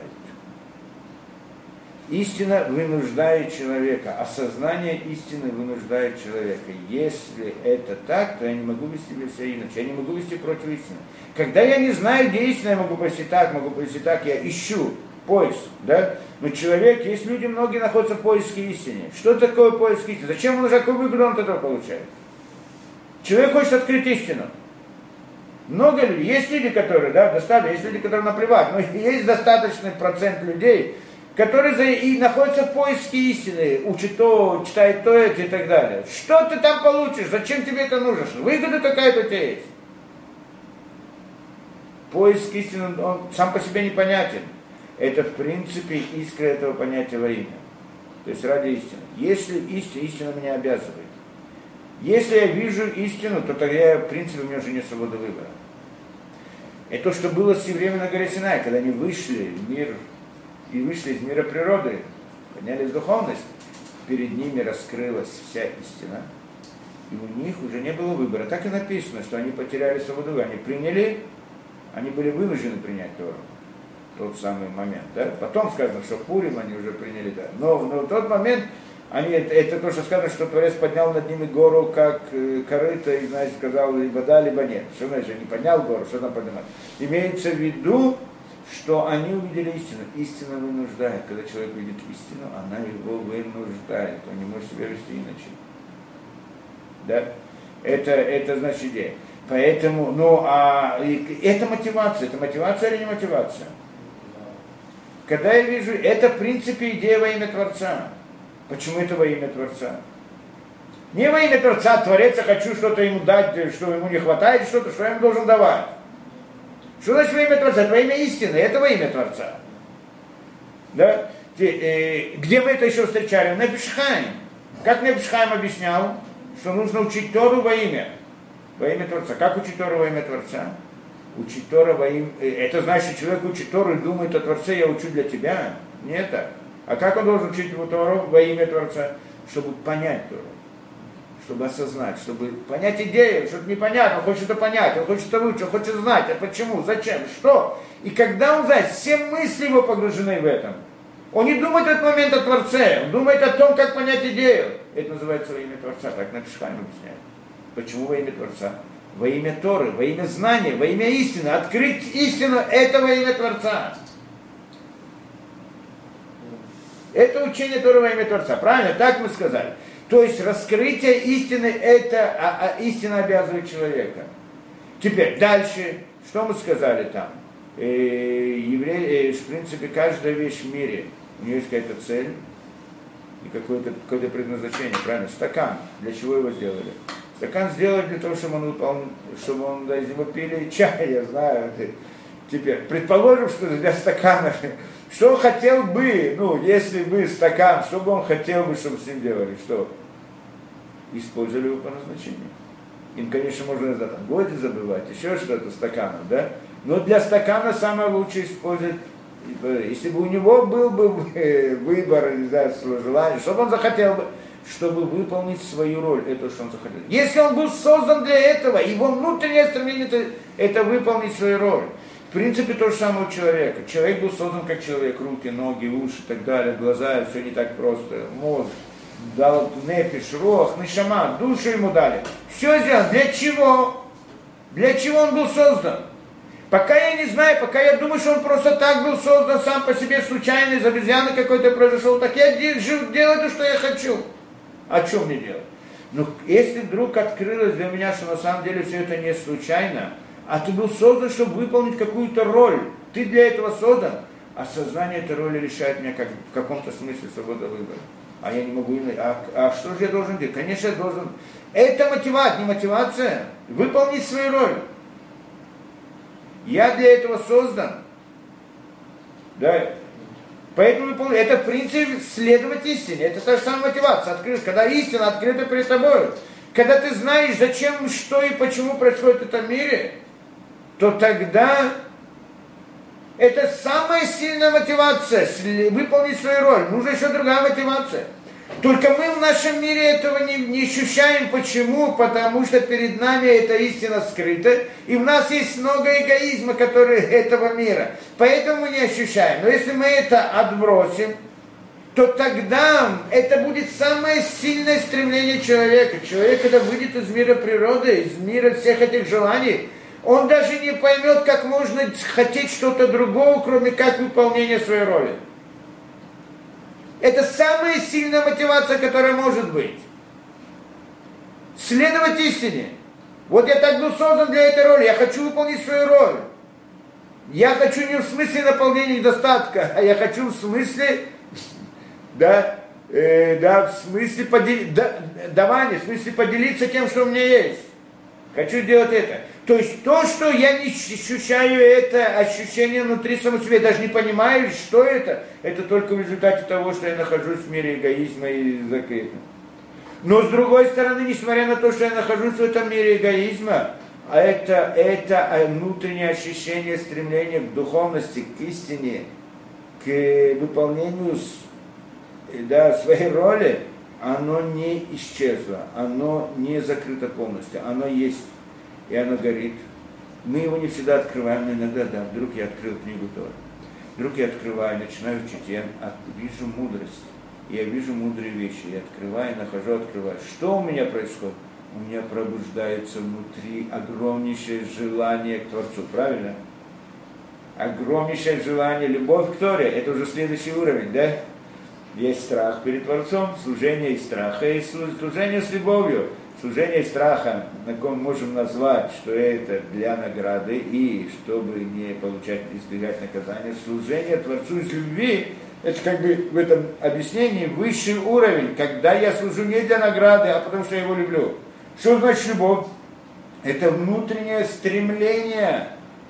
Истина вынуждает человека, осознание истины вынуждает человека. Если это так, то я не могу вести себя иначе, я не могу вести против истины. Когда я не знаю, где истина, я могу повести так, я ищу, поиск, да? Но человек, есть люди, многие находятся в поиске истины. Что такое поиск истины? Зачем он уже какую выгоду он от этого получает? Человек хочет открыть истину. Много людей, есть люди, которые, да, достаточно, есть люди, которые наплевать, но есть достаточный процент людей, которые и находятся в поиске истины, учат то, читают то, это и так далее. Что ты там получишь? Зачем тебе это нужно? Выгода какая-то у тебя есть. Поиск истины, он сам по себе непонятен. это в принципе искра этого понятия во имя. То есть ради истины. Если истина меня обязывает. Если я вижу истину, то тогда я, в принципе, у меня уже нет свободы выбора. Это то, что было с евреями на горе Синай, когда они вышли в мир, и вышли из мира природы, поднялись в духовность, перед ними раскрылась вся истина, и у них уже не было выбора. Так и написано, что они потеряли свободу выбора. Они приняли, они были вынуждены принять Тору. Тот самый момент. Да? Потом сказано, что Пурим они уже приняли. Да. Но в тот момент, это то, что сказано, что Творец поднял над ними гору, как корыто, и, значит, сказал, либо да, либо нет. Что значит, не поднял гору, что там поднимать? Имеется в виду, что они увидели истину. Истина вынуждает. Когда человек видит истину, она его вынуждает. Он не может себя вести иначе. Да? Это значит идея. Поэтому, это мотивация. Это мотивация или не мотивация? Когда я вижу, это в принципе идея во имя Творца. Почему это во имя Творца? Не во имя Творца, Творец, я хочу что-то ему дать, что ему не хватает, что я ему должен давать. Что значит во имя Творца? Это во имя истины, это во имя Творца. Да? Где мы это еще встречали? В Нефеш Хаим. Как Нефеш Хаим объяснял, что нужно учить Тору во имя Творца. Как учить Тору во имя Творца? Учить Тору во имя... Это значит, что человек учит Тору и думает о Творце, я учу для тебя. Не это. А как он должен учить его Тору во имя Творца? Чтобы понять Тору. Чтобы осознать, чтобы понять идею, что-то непонятно, он хочет это понять, он хочет это выучить, он хочет знать, а почему, зачем, что. И когда он знает, все мысли его погружены в этом. Он не думает в этот момент о Творце, он думает о том, как понять идею. Это называется во имя Творца, так Нефеш Хаим объясняет. Почему во имя Творца? Во имя Торы, во имя знания, во имя истины. Открыть истину – это во имя Творца. Это учение Торы во имя Творца. Правильно? Так мы сказали. То есть раскрытие истины – это истина обязывает человека. Теперь дальше, что мы сказали там? В принципе, каждая вещь в мире, у нее есть какая-то цель и какое-то предназначение. Правильно? Стакан. Для чего его сделали? Стакан сделали для того, чтобы он из него пили чай, я знаю. Теперь, предположим, что для стакана, что он хотел бы, если бы стакан, что бы он хотел бы, чтобы с ним делали, что? Использовали его по назначению. Им, конечно, можно иногда там годы забывать, еще что-то стаканом, да? Но для стакана самое лучшее использовать, если бы у него был бы выбор, не знаю, желание, что бы он захотел бы, чтобы выполнить свою роль, это что он захотел. Если он был создан для этого, его внутреннее стремление это выполнить свою роль. В принципе, то же самое у человека. Человек был создан как человек, руки, ноги, уши и так далее, глаза, все не так просто, мозг, дал нефиш, рох, нешама, душу ему дали. Все сделано. Для чего? Для чего он был создан? Пока я не знаю, пока я думаю, что он просто так был создан сам по себе случайно, из обезьяны какой-то произошел, так я делаю то, что я хочу. А что мне делать? Но если вдруг открылось для меня, что на самом деле все это не случайно, а ты был создан, чтобы выполнить какую-то роль, ты для этого создан, осознание этой роли лишает меня в каком-то смысле свободы выбора. А я не могу, а что же я должен делать? Конечно, я должен, это мотивация, не мотивация, выполнить свою роль. Я для этого создан. Да. Поэтому это в принципе следовать истине. Это та же самая мотивация. Когда истина открыта перед тобой, когда ты знаешь, зачем, что и почему происходит в этом мире, то тогда это самая сильная мотивация выполнить свою роль. Нужна еще другая мотивация. Только мы в нашем мире этого не ощущаем. Почему? Потому что перед нами эта истина скрыта, и у нас есть много эгоизма, который этого мира. Поэтому мы не ощущаем. Но если мы это отбросим, то тогда это будет самое сильное стремление человека. Человек, когда выйдет из мира природы, из мира всех этих желаний, он даже не поймет, как можно хотеть что-то другого, кроме как выполнения своей роли. Это самая сильная мотивация, которая может быть. Следовать истине. Вот я так был создан для этой роли, я хочу выполнить свою роль. Я хочу не в смысле наполнения недостатка, а я хочу в смысле, в смысле давания, в смысле поделиться тем, что у меня есть. Хочу делать это. То есть то, что я не ощущаю это ощущение внутри самого себя, даже не понимаю, что это только в результате того, что я нахожусь в мире эгоизма и закрыта. Но с другой стороны, несмотря на то, что я нахожусь в этом мире эгоизма, это внутреннее ощущение стремления к духовности, к истине, к выполнению своей роли, оно не исчезло, оно не закрыто полностью, оно есть. И оно горит. Мы его не всегда открываем, но иногда, вдруг я открыл книгу Торы. Вдруг я открываю, начинаю учить, я вижу мудрость. Я вижу мудрые вещи, я открываю, открываю. Что у меня происходит? У меня пробуждается внутри огромнейшее желание к Творцу, правильно? Огромнейшее желание, любовь к Торе, это уже следующий уровень, да? Есть страх перед Творцом, служение из страха, и служение с любовью. Служение страха, на ком можем назвать, что это для награды и чтобы не получать, избегать наказания. Служение Творцу из любви, это как бы в этом объяснении высший уровень, когда я служу не для награды, а потому что я его люблю. Что значит любовь? Это внутреннее стремление,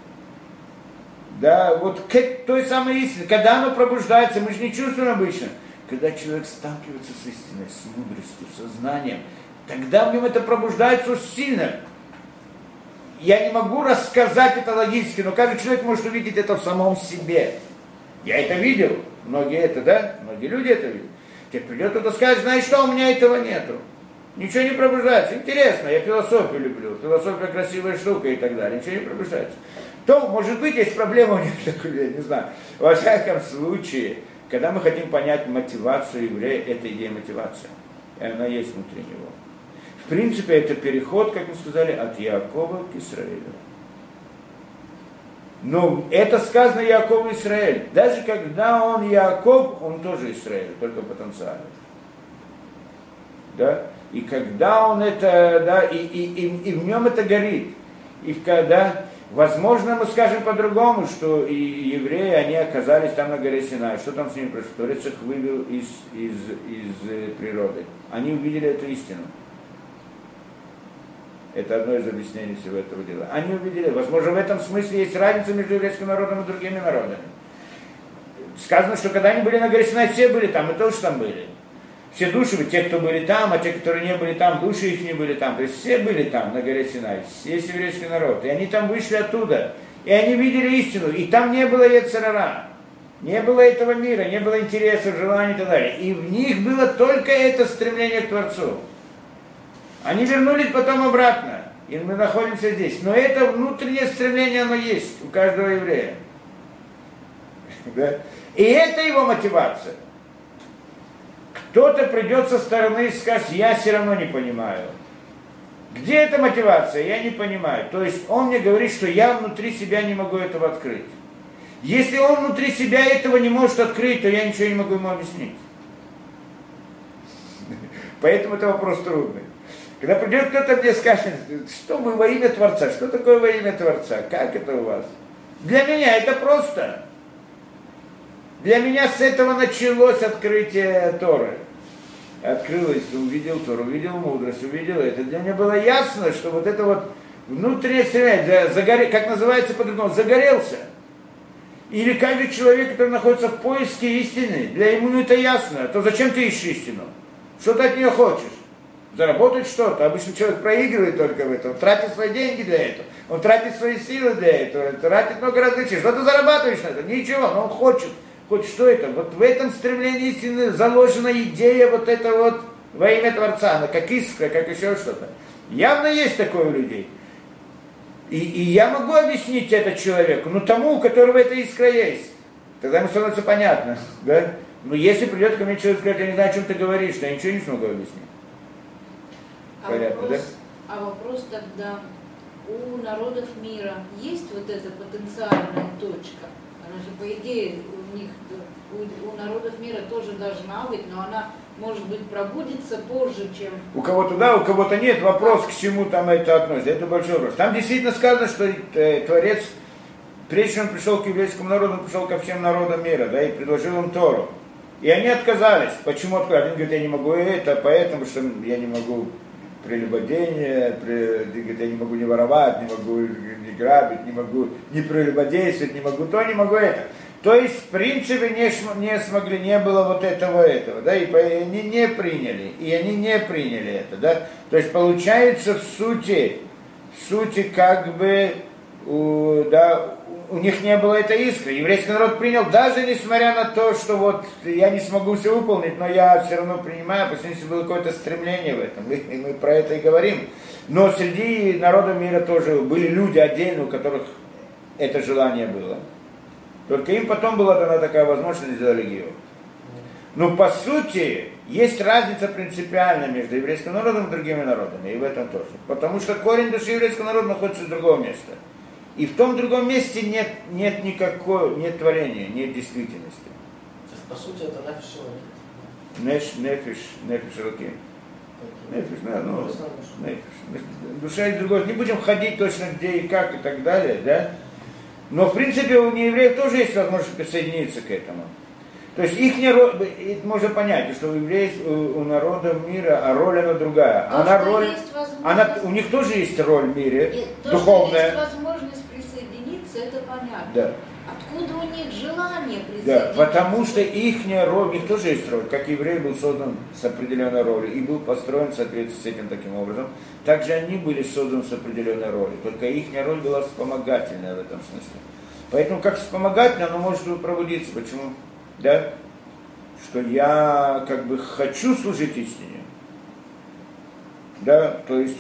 вот к той самой истине. Когда оно пробуждается, мы же не чувствуем обычно. Когда человек сталкивается с истиной, с мудростью, с знанием, тогда в нем это пробуждается очень сильно. Я не могу рассказать это логически, но каждый человек может увидеть это в самом себе. Я это видел, многие люди это видят. Тебе придет кто-то скажет, знаешь что, у меня этого нету. Ничего не пробуждается. Интересно, я философию люблю. Философия красивая штука и так далее. Ничего не пробуждается. То, может быть, есть проблема у некоторых людей, не знаю. Во всяком случае, когда мы хотим понять мотивацию еврея, это идея мотивации. И она есть внутри него. В принципе, это переход, как мы сказали, от Яакова к Израилю. Но это сказано Яакову Израиль. Даже когда он Яаков, он тоже Израиль, только потенциально. Да? И когда он это, и в нем это горит. И когда, возможно, мы скажем по-другому, что и евреи, они оказались там на горе Синай. Что там с ними произошло? Творец их вывел из природы. Они увидели эту истину. Это одно из объяснений всего этого дела. Они увидели, возможно, в этом смысле есть разница между еврейским народом и другими народами. Сказано, что когда они были на горе Синай, все были там, мы тоже там были. Все души, те, кто были там, а те, которые не были там, души их не были там. То есть все были там, на горе Синай, весь еврейский народ. И они там вышли оттуда. И они видели истину. И там не было Йецер ара. Не было этого мира, не было интересов, желаний и так далее. И в них было только это стремление к Творцу. Они вернулись потом обратно, и мы находимся здесь. Но это внутреннее стремление, оно есть у каждого еврея. И это его мотивация. Кто-то придет со стороны и скажет, я все равно не понимаю. Где эта мотивация? Я не понимаю. То есть он мне говорит, что я внутри себя не могу этого открыть. Если он внутри себя этого не может открыть, то я ничего не могу ему объяснить. Поэтому это вопрос трудный. Когда придет кто-то мне скажет, что вы во имя Творца, что такое во имя Творца, как это у вас? Для меня это просто. Для меня с этого началось открытие Торы. Открылось, увидел Тору, увидел мудрость, увидел это. Для меня было ясно, что вот это вот внутреннее стремление, как называется по-другому, загорелся. Или каждый человек, который находится в поиске истины, для ему это ясно. То зачем ты ищешь истину? Что ты от нее хочешь? Заработать что-то. Обычно человек проигрывает только в этом. Он тратит свои деньги для этого. Он тратит свои силы для этого. Тратит много разных вещей. Что ты зарабатываешь на это? Ничего, но он хочет. Хоть что это? Вот в этом стремлении истины заложена идея вот это вот во имя Творца. Она как искра, как еще что-то. Явно есть такое у людей. И я могу объяснить это человеку, но тому, у которого эта искра есть. Тогда ему становится понятно. Да? Но если придет ко мне человек и скажет, я не знаю, о чем ты говоришь, то я ничего не смогу объяснить. Понятно, да? А вопрос тогда, у народов мира есть вот эта потенциальная точка? Она же, по идее, у народов мира тоже должна быть, но она, может быть, пробудится позже, чем... У кого-то да, у кого-то нет. Вопрос, к чему там это относится. Это большой вопрос. Там действительно сказано, что Творец, прежде чем он пришел к еврейскому народу, он пришел ко всем народам мира, да, и предложил им Тору. И они отказались. Почему отказались? Они говорят, я не могу это, поэтому что я не могу прелюбодеяние, говорит, я не могу не воровать, не могу не грабить, не могу не прелюбодействовать, не могу то, не могу это. То есть, в принципе, не смогли, не было вот этого, да, и они не приняли, это, да. То есть, получается, в сути, как бы, у них не было этой искры. Еврейский народ принял, даже несмотря на то, что вот я не смогу все выполнить, но я все равно принимаю, потому что было какое-то стремление в этом, и мы про это и говорим. Но среди народов мира тоже были люди отдельно, у которых это желание было. Только им потом была дана такая возможность, они сделали гиюр. Но по сути, есть разница принципиальная между еврейским народом и другими народами, и в этом тоже. Потому что корень души еврейского народа находится в другом месте. И в том другом месте нет никакой, нет творения, нет действительности. То есть, по сути, это нефиш элоким. Нефиш элоким. Нефиш, да, ну, нефиш. Душа и другой. Не будем ходить точно где и как и так далее, да? Но в принципе у неевреев тоже есть возможность присоединиться к этому. То есть их можно понять, что у народа мира роль она другая. У них тоже есть роль в мире, духовная. Есть возможность присоединиться, это понятно. Да. Откуда у них желание присоединиться? Да, потому что их роль, у них тоже есть роль. Как еврей был создан с определенной ролью и был построен в соответствии с этим таким образом, также они были созданы с определенной ролью. Только их роль была вспомогательная в этом смысле. Поэтому как вспомогательная, оно может пробудиться. Почему? Да? Что я как бы хочу служить истине. Да, то есть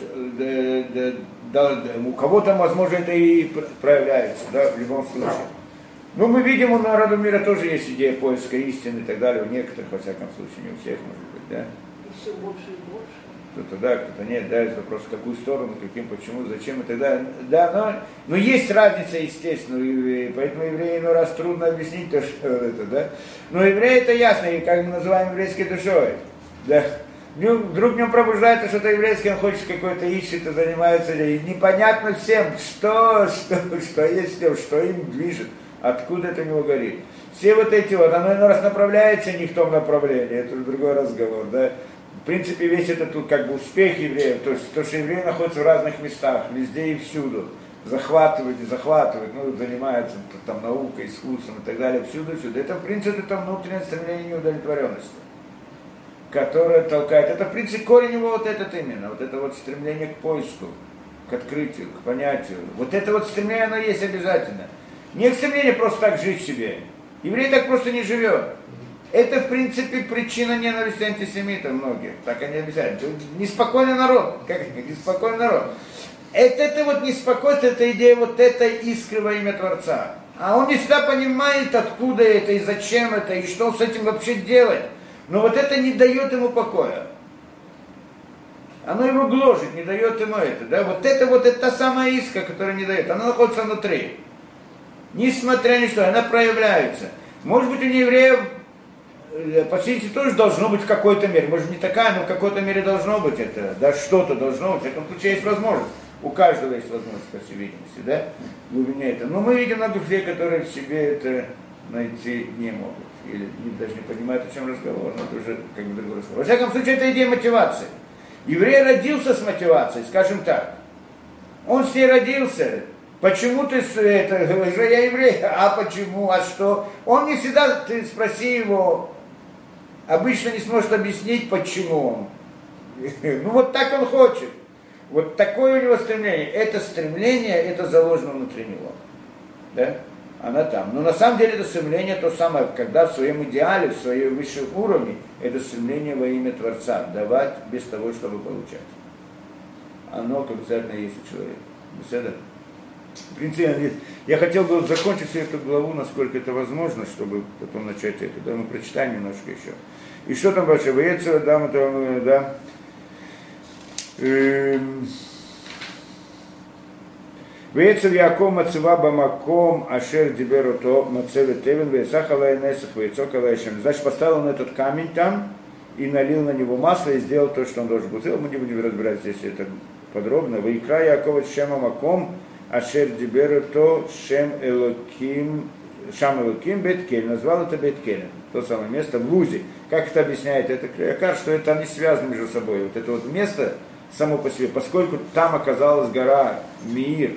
у кого-то, возможно, это и проявляется, да, в любом случае. Ну, мы видим, у народа мира тоже есть идея поиска истины и так далее, у некоторых, во всяком случае, не у всех, может быть, да. И все больше и больше. Кто-то да, кто-то нет, да, это вопрос, в какую сторону, каким, почему, зачем и так далее. Да, но есть разница, естественно, и поэтому еврею иной раз трудно объяснить то, что это, да. Но еврей это ясно, и как мы называем еврейской душой, да. Вдруг в нем пробуждается что-то еврейское, он хочет какой-то ищет и занимается, и непонятно всем, что есть в нем, что им движет, откуда это у него горит. Все вот эти вот, оно иной раз направляется не в том направлении, это другой разговор, да. В принципе, весь этот как бы успех евреев, то есть то, что евреи находятся в разных местах, везде и всюду, захватывают, занимаются там наукой, искусством и так далее, всюду. Это, в принципе, это внутреннее стремление неудовлетворенности, которое толкает. Это, в принципе, корень его вот этот именно, вот это вот стремление к поиску, к открытию, к понятию. Вот это вот стремление, оно есть обязательно. Не стремление просто так жить себе. Еврей так просто не живет. Это, в принципе, причина ненависти антисемитов многих. Так они объясняют. Неспокойный народ. Как неспокойный народ. Это вот неспокойство, это идея вот этой искры во имя Творца. А он не всегда понимает, откуда это, и зачем это, и что с этим вообще делать. Но вот это не дает ему покоя. Оно его гложет, не дает ему это. Да? Вот это та самая искра, которая не дает. Она находится внутри. Несмотря ни что, она проявляется. Может быть, у неевреев по сути тоже должно быть в какой-то мере. Может не такая, но в какой-то мере должно быть это. Да, что-то должно быть. В этом случае есть возможность. У каждого есть возможность, по всей видимости, да, в глубине это. Но мы видим много людей, которые в себе это найти не могут. Или даже не понимают, о чем разговор, но это уже как бы другой разговор. Во всяком случае, это идея мотивации. Еврей родился с мотивацией, скажем так. Он с ней родился. Почему ты это, говоришь, я еврей, а почему, а что? Он не всегда, ты спроси его, обычно не сможет объяснить, почему он. Ну вот так он хочет. Вот такое у него стремление. Это стремление, это заложено внутри него. Да? Она там. Но на самом деле это стремление то самое, когда в своем идеале, в своем высшем уровне, это стремление во имя Творца, давать без того, чтобы получать. Оно обязательно есть у человека. Беседа? В принципе, я хотел бы закончить всю эту главу, насколько это возможно, чтобы потом начать это. Да, мы прочитаем немножко еще. И что там дальше? Воецера, да. Воецер Яков Мацева Бамаком Ашер Диберото Мацеве Тевен Весахалай Несах Вецокалай Шем. Значит, поставил он этот камень там и налил на него масло и сделал то, что он должен был сделать. Мы не будем разбирать здесь это подробно. Ваикра Якова Шема Маком Ашер Диберото Шем Элоким Шам Элоким Бет-Кель. Назвал это Бет-Келем. То самое место в Лузе. Как это объясняет это Клеякар, что это они связаны между собой. Вот это вот место, само по себе, поскольку там оказалась гора Мир,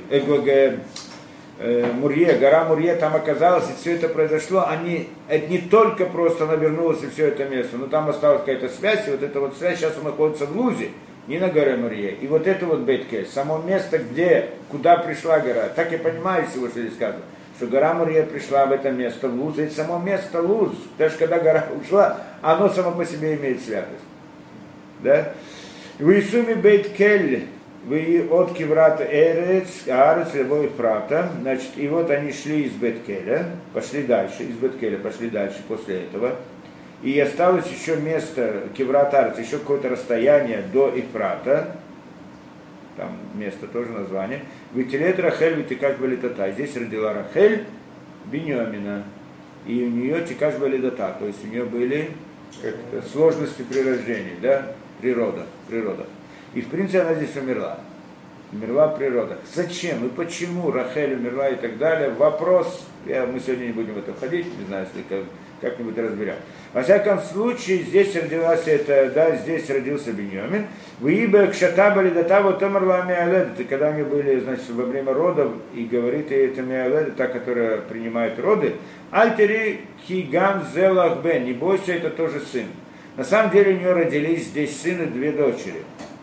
Мурье, гора Мурье там оказалась, и все это произошло, это не только просто она вернулась и все это место, но там осталась какая-то связь, и вот эта вот связь сейчас находится в Лузе, не на горе Мурье. И вот это вот Бейт-Кель, само место, куда пришла гора. Так я понимаю всего, что здесь сказано, что гора Мурье пришла в это место, в Луз, и само место Луз, даже когда гора ушла, оно само по себе имеет святость. Да? В Исуме Бейт-Кель, вы от Киврата Эрец, Аарец, Левой Фрата, значит, и вот они шли из Бейт-Келя, пошли дальше, из Бейт-Келя пошли дальше после этого, и осталось еще место, Киврат Аарец, еще какое-то расстояние до Ифрата, там место тоже название, Витилет Рахель, Витикаш Балитата, здесь родила Рахель Биньямина, и у нее Тикаш Балитата, то есть у нее были сложности при рождении, да, природа. И в принципе она здесь умерла. Умерла природа. Зачем и почему Рахель умерла и так далее? Вопрос, мы сегодня не будем в это входить, не знаю, если как-нибудь разберем. Во всяком случае, здесь родилась здесь родился Биньямин. Виибе кшата балидата вот умерла Миаледа. Когда они были, значит, во время родов, и говорит ей это Миаледа, та, которая принимает роды, Альтери хигам зелах бен, не бойся, это тоже сын. На самом деле у нее родились здесь сын и две дочери.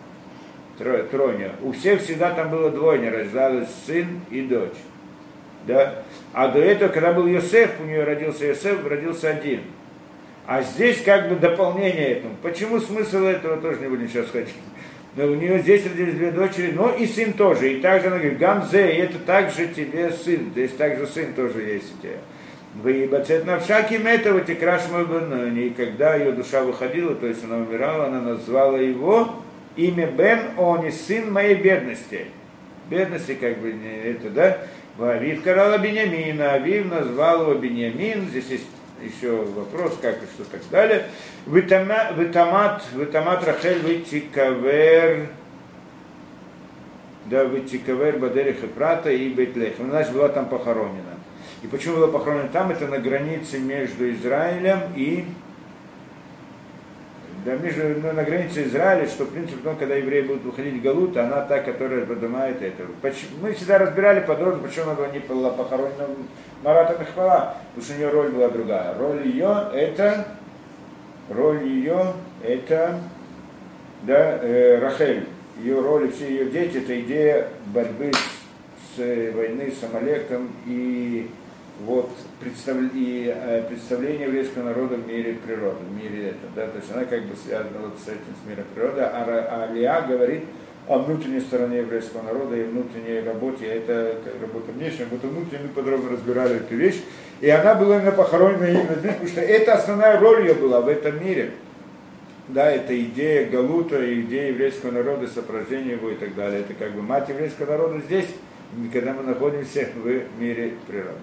Тройня. У всех всегда там было двойня, рождалась сын и дочь. Да? А до этого, когда был Йосеф, у нее родился Йосеф, родился один. А здесь как бы дополнение этому. Почему смысл этого, тоже не будем сейчас ходить. Но у нее здесь родились две дочери, но и сын тоже. И также она говорит, Гамзе, и это также тебе сын. Здесь также сын тоже есть у тебя. Выебацет навшаки метова текраш мой бен. И когда ее душа выходила, то есть она умирала, она назвала его имя Бен, он и сын моей бедности. Бедности как бы не это, да? Авив карала Биньямина, Авив назвал его Биньямин. Здесь есть еще вопрос, как и что так далее. Витамат Рахель витикавер, да, витикавер Бадерих и Прата и Бейтлехем. Она была там похоронена. И почему была похоронена там? Это на границе между Израилем и... Да, на границе Израиля, что в принципе потом, когда евреи будут выходить в Галут, она та, которая поднимает это. Мы всегда разбирали подробно, почему она не была похоронена Марата Мехвала, потому что у нее роль была другая. Роль ее это да, Рахель. Ее роль и все ее дети, это идея борьбы с войны с Амалеком и вот представление еврейского народа в мире природы, в мире это, да, то есть она как бы связана вот с этим, с миром природы, а Лиа говорит о внутренней стороне еврейского народа и внутренней работе, это работа внешняя, работа внутренняя, мы подробно разбирали эту вещь, и она была именно похоронена именно здесь, потому что это основная роль ее была в этом мире, да, это идея Галута, идея еврейского народа, сопровождение его и так далее, это как бы мать еврейского народа здесь, когда мы находимся в мире природы.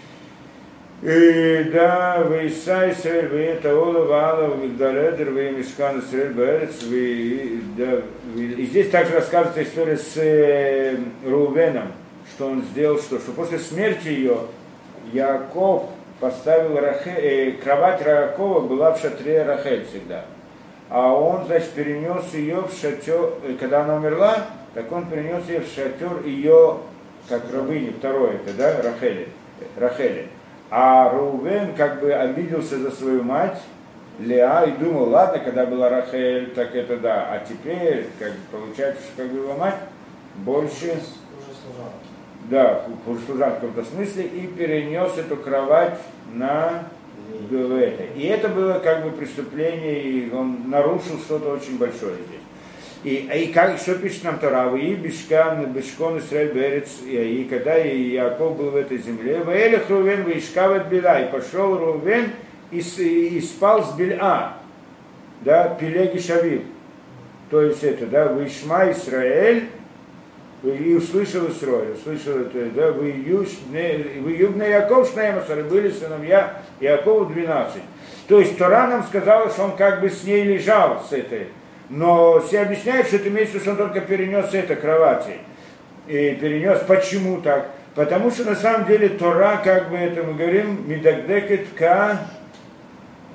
И да, вы Исай Исраэль, вы это Ола, Ваала, Мигдаледер, вы Мишкан Исраэль, Бэрец, и здесь также рассказывается история с Рувеном, что он сделал, что после смерти ее Яаков поставил кровать Яакова была в шатре Рахель всегда. А он, значит, перенес ее в шатер, когда она умерла, так он перенес ее в шатер ее, как рабыни, второе это, да, Рахели. А Рувен как бы обиделся за свою мать, Леа, и думал, ладно, когда была Рахель, так это да, а теперь, как получается, что как бы его мать больше... Уже служанка. Да, уже служанка в каком-то смысле, и перенес эту кровать на это. И это было как бы преступление, и он нарушил что-то очень большое здесь. И как, что пишет нам Тора, и Бишкон Исраэль Берец, и когда Иаков был в этой земле, Ваэлех Рувен, Ваишкавет Биля, и пошел Рувен и спал с Биля, да, Пелеги Шавив, то есть это, да, Ваишма Исраэль, и услышал Исраэль, услышал это, да, Ваюбна Иаков Шнаемасар, были сыновья Иакову 12. То есть Тора нам сказала, что он как бы с ней лежал, с этой. Но все объясняют, что это имеется, что он только перенес это кровати. И перенес, почему так? Потому что на самом деле Тора, как бы это мы говорим, Мидагдекет Ка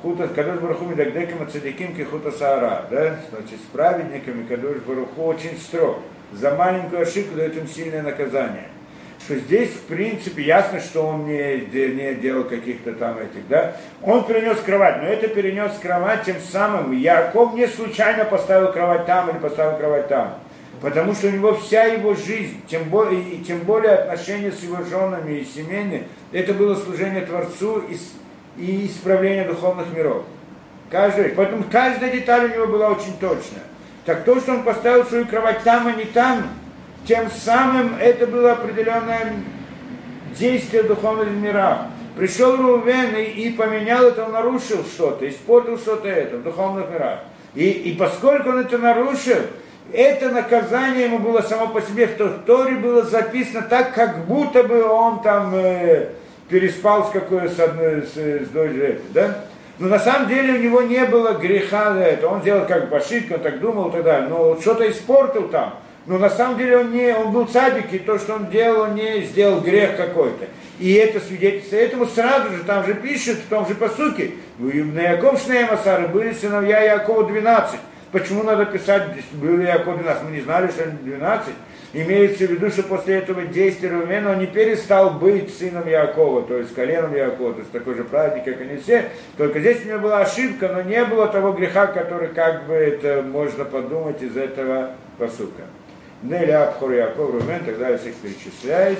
Кадош Баруху Медагдекам Ацадиким Кихута Саара, да? Значит, с праведниками Кадош Баруху очень строг. За маленькую ошибку дает им сильное наказание. Что здесь, в принципе, ясно, что он не делал каких-то там этих, да? Он перенес кровать, но это перенес кровать тем самым. Яков не случайно поставил кровать там или поставил кровать там. Потому что у него вся его жизнь, тем более отношения с его женами и семьями, это было служение Творцу и исправление духовных миров. Поэтому каждая деталь у него была очень точная. Так то, что он поставил свою кровать там, а не там, тем самым это было определенное действие в духовных мирах. Пришел Рувен и поменял это, он нарушил что-то, испортил что-то это в духовных мирах. И поскольку он это нарушил, это наказание ему было само по себе, в Торе было записано так, как будто бы он там переспал с дочерью, да? Но на самом деле у него не было греха за это. Он делал как бы ошибку, он так думал и так далее. Но что-то испортил там. Но на самом деле он был цадик, и то, что он делал, он не сделал грех какой-то. И это свидетельство. Этому сразу же, там же пишут, в том же посуке, на Яков Шнеем Асары были сыновья Якова 12. Почему надо писать, были Яков 12? Мы не знали, что они 12. Имеется в виду, что после этого действия Рувена он не перестал быть сыном Якова, то есть коленом Якова, то есть такой же праведник, как они все. Только здесь у него была ошибка, но не было того греха, который, как бы это можно подумать из этого посука. Нели Абхор Яков Рувен, так далее всех перечисляет.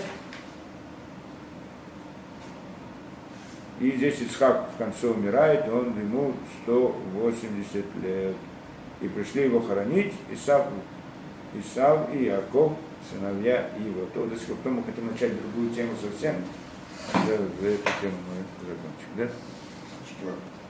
И здесь Ицхак в конце умирает, ему 180 лет. И пришли его хоронить Исав и Яков, сыновья его. То, до сих пор, потом мы хотим начать другую тему совсем. За эту тему мы закончим. Да? 4.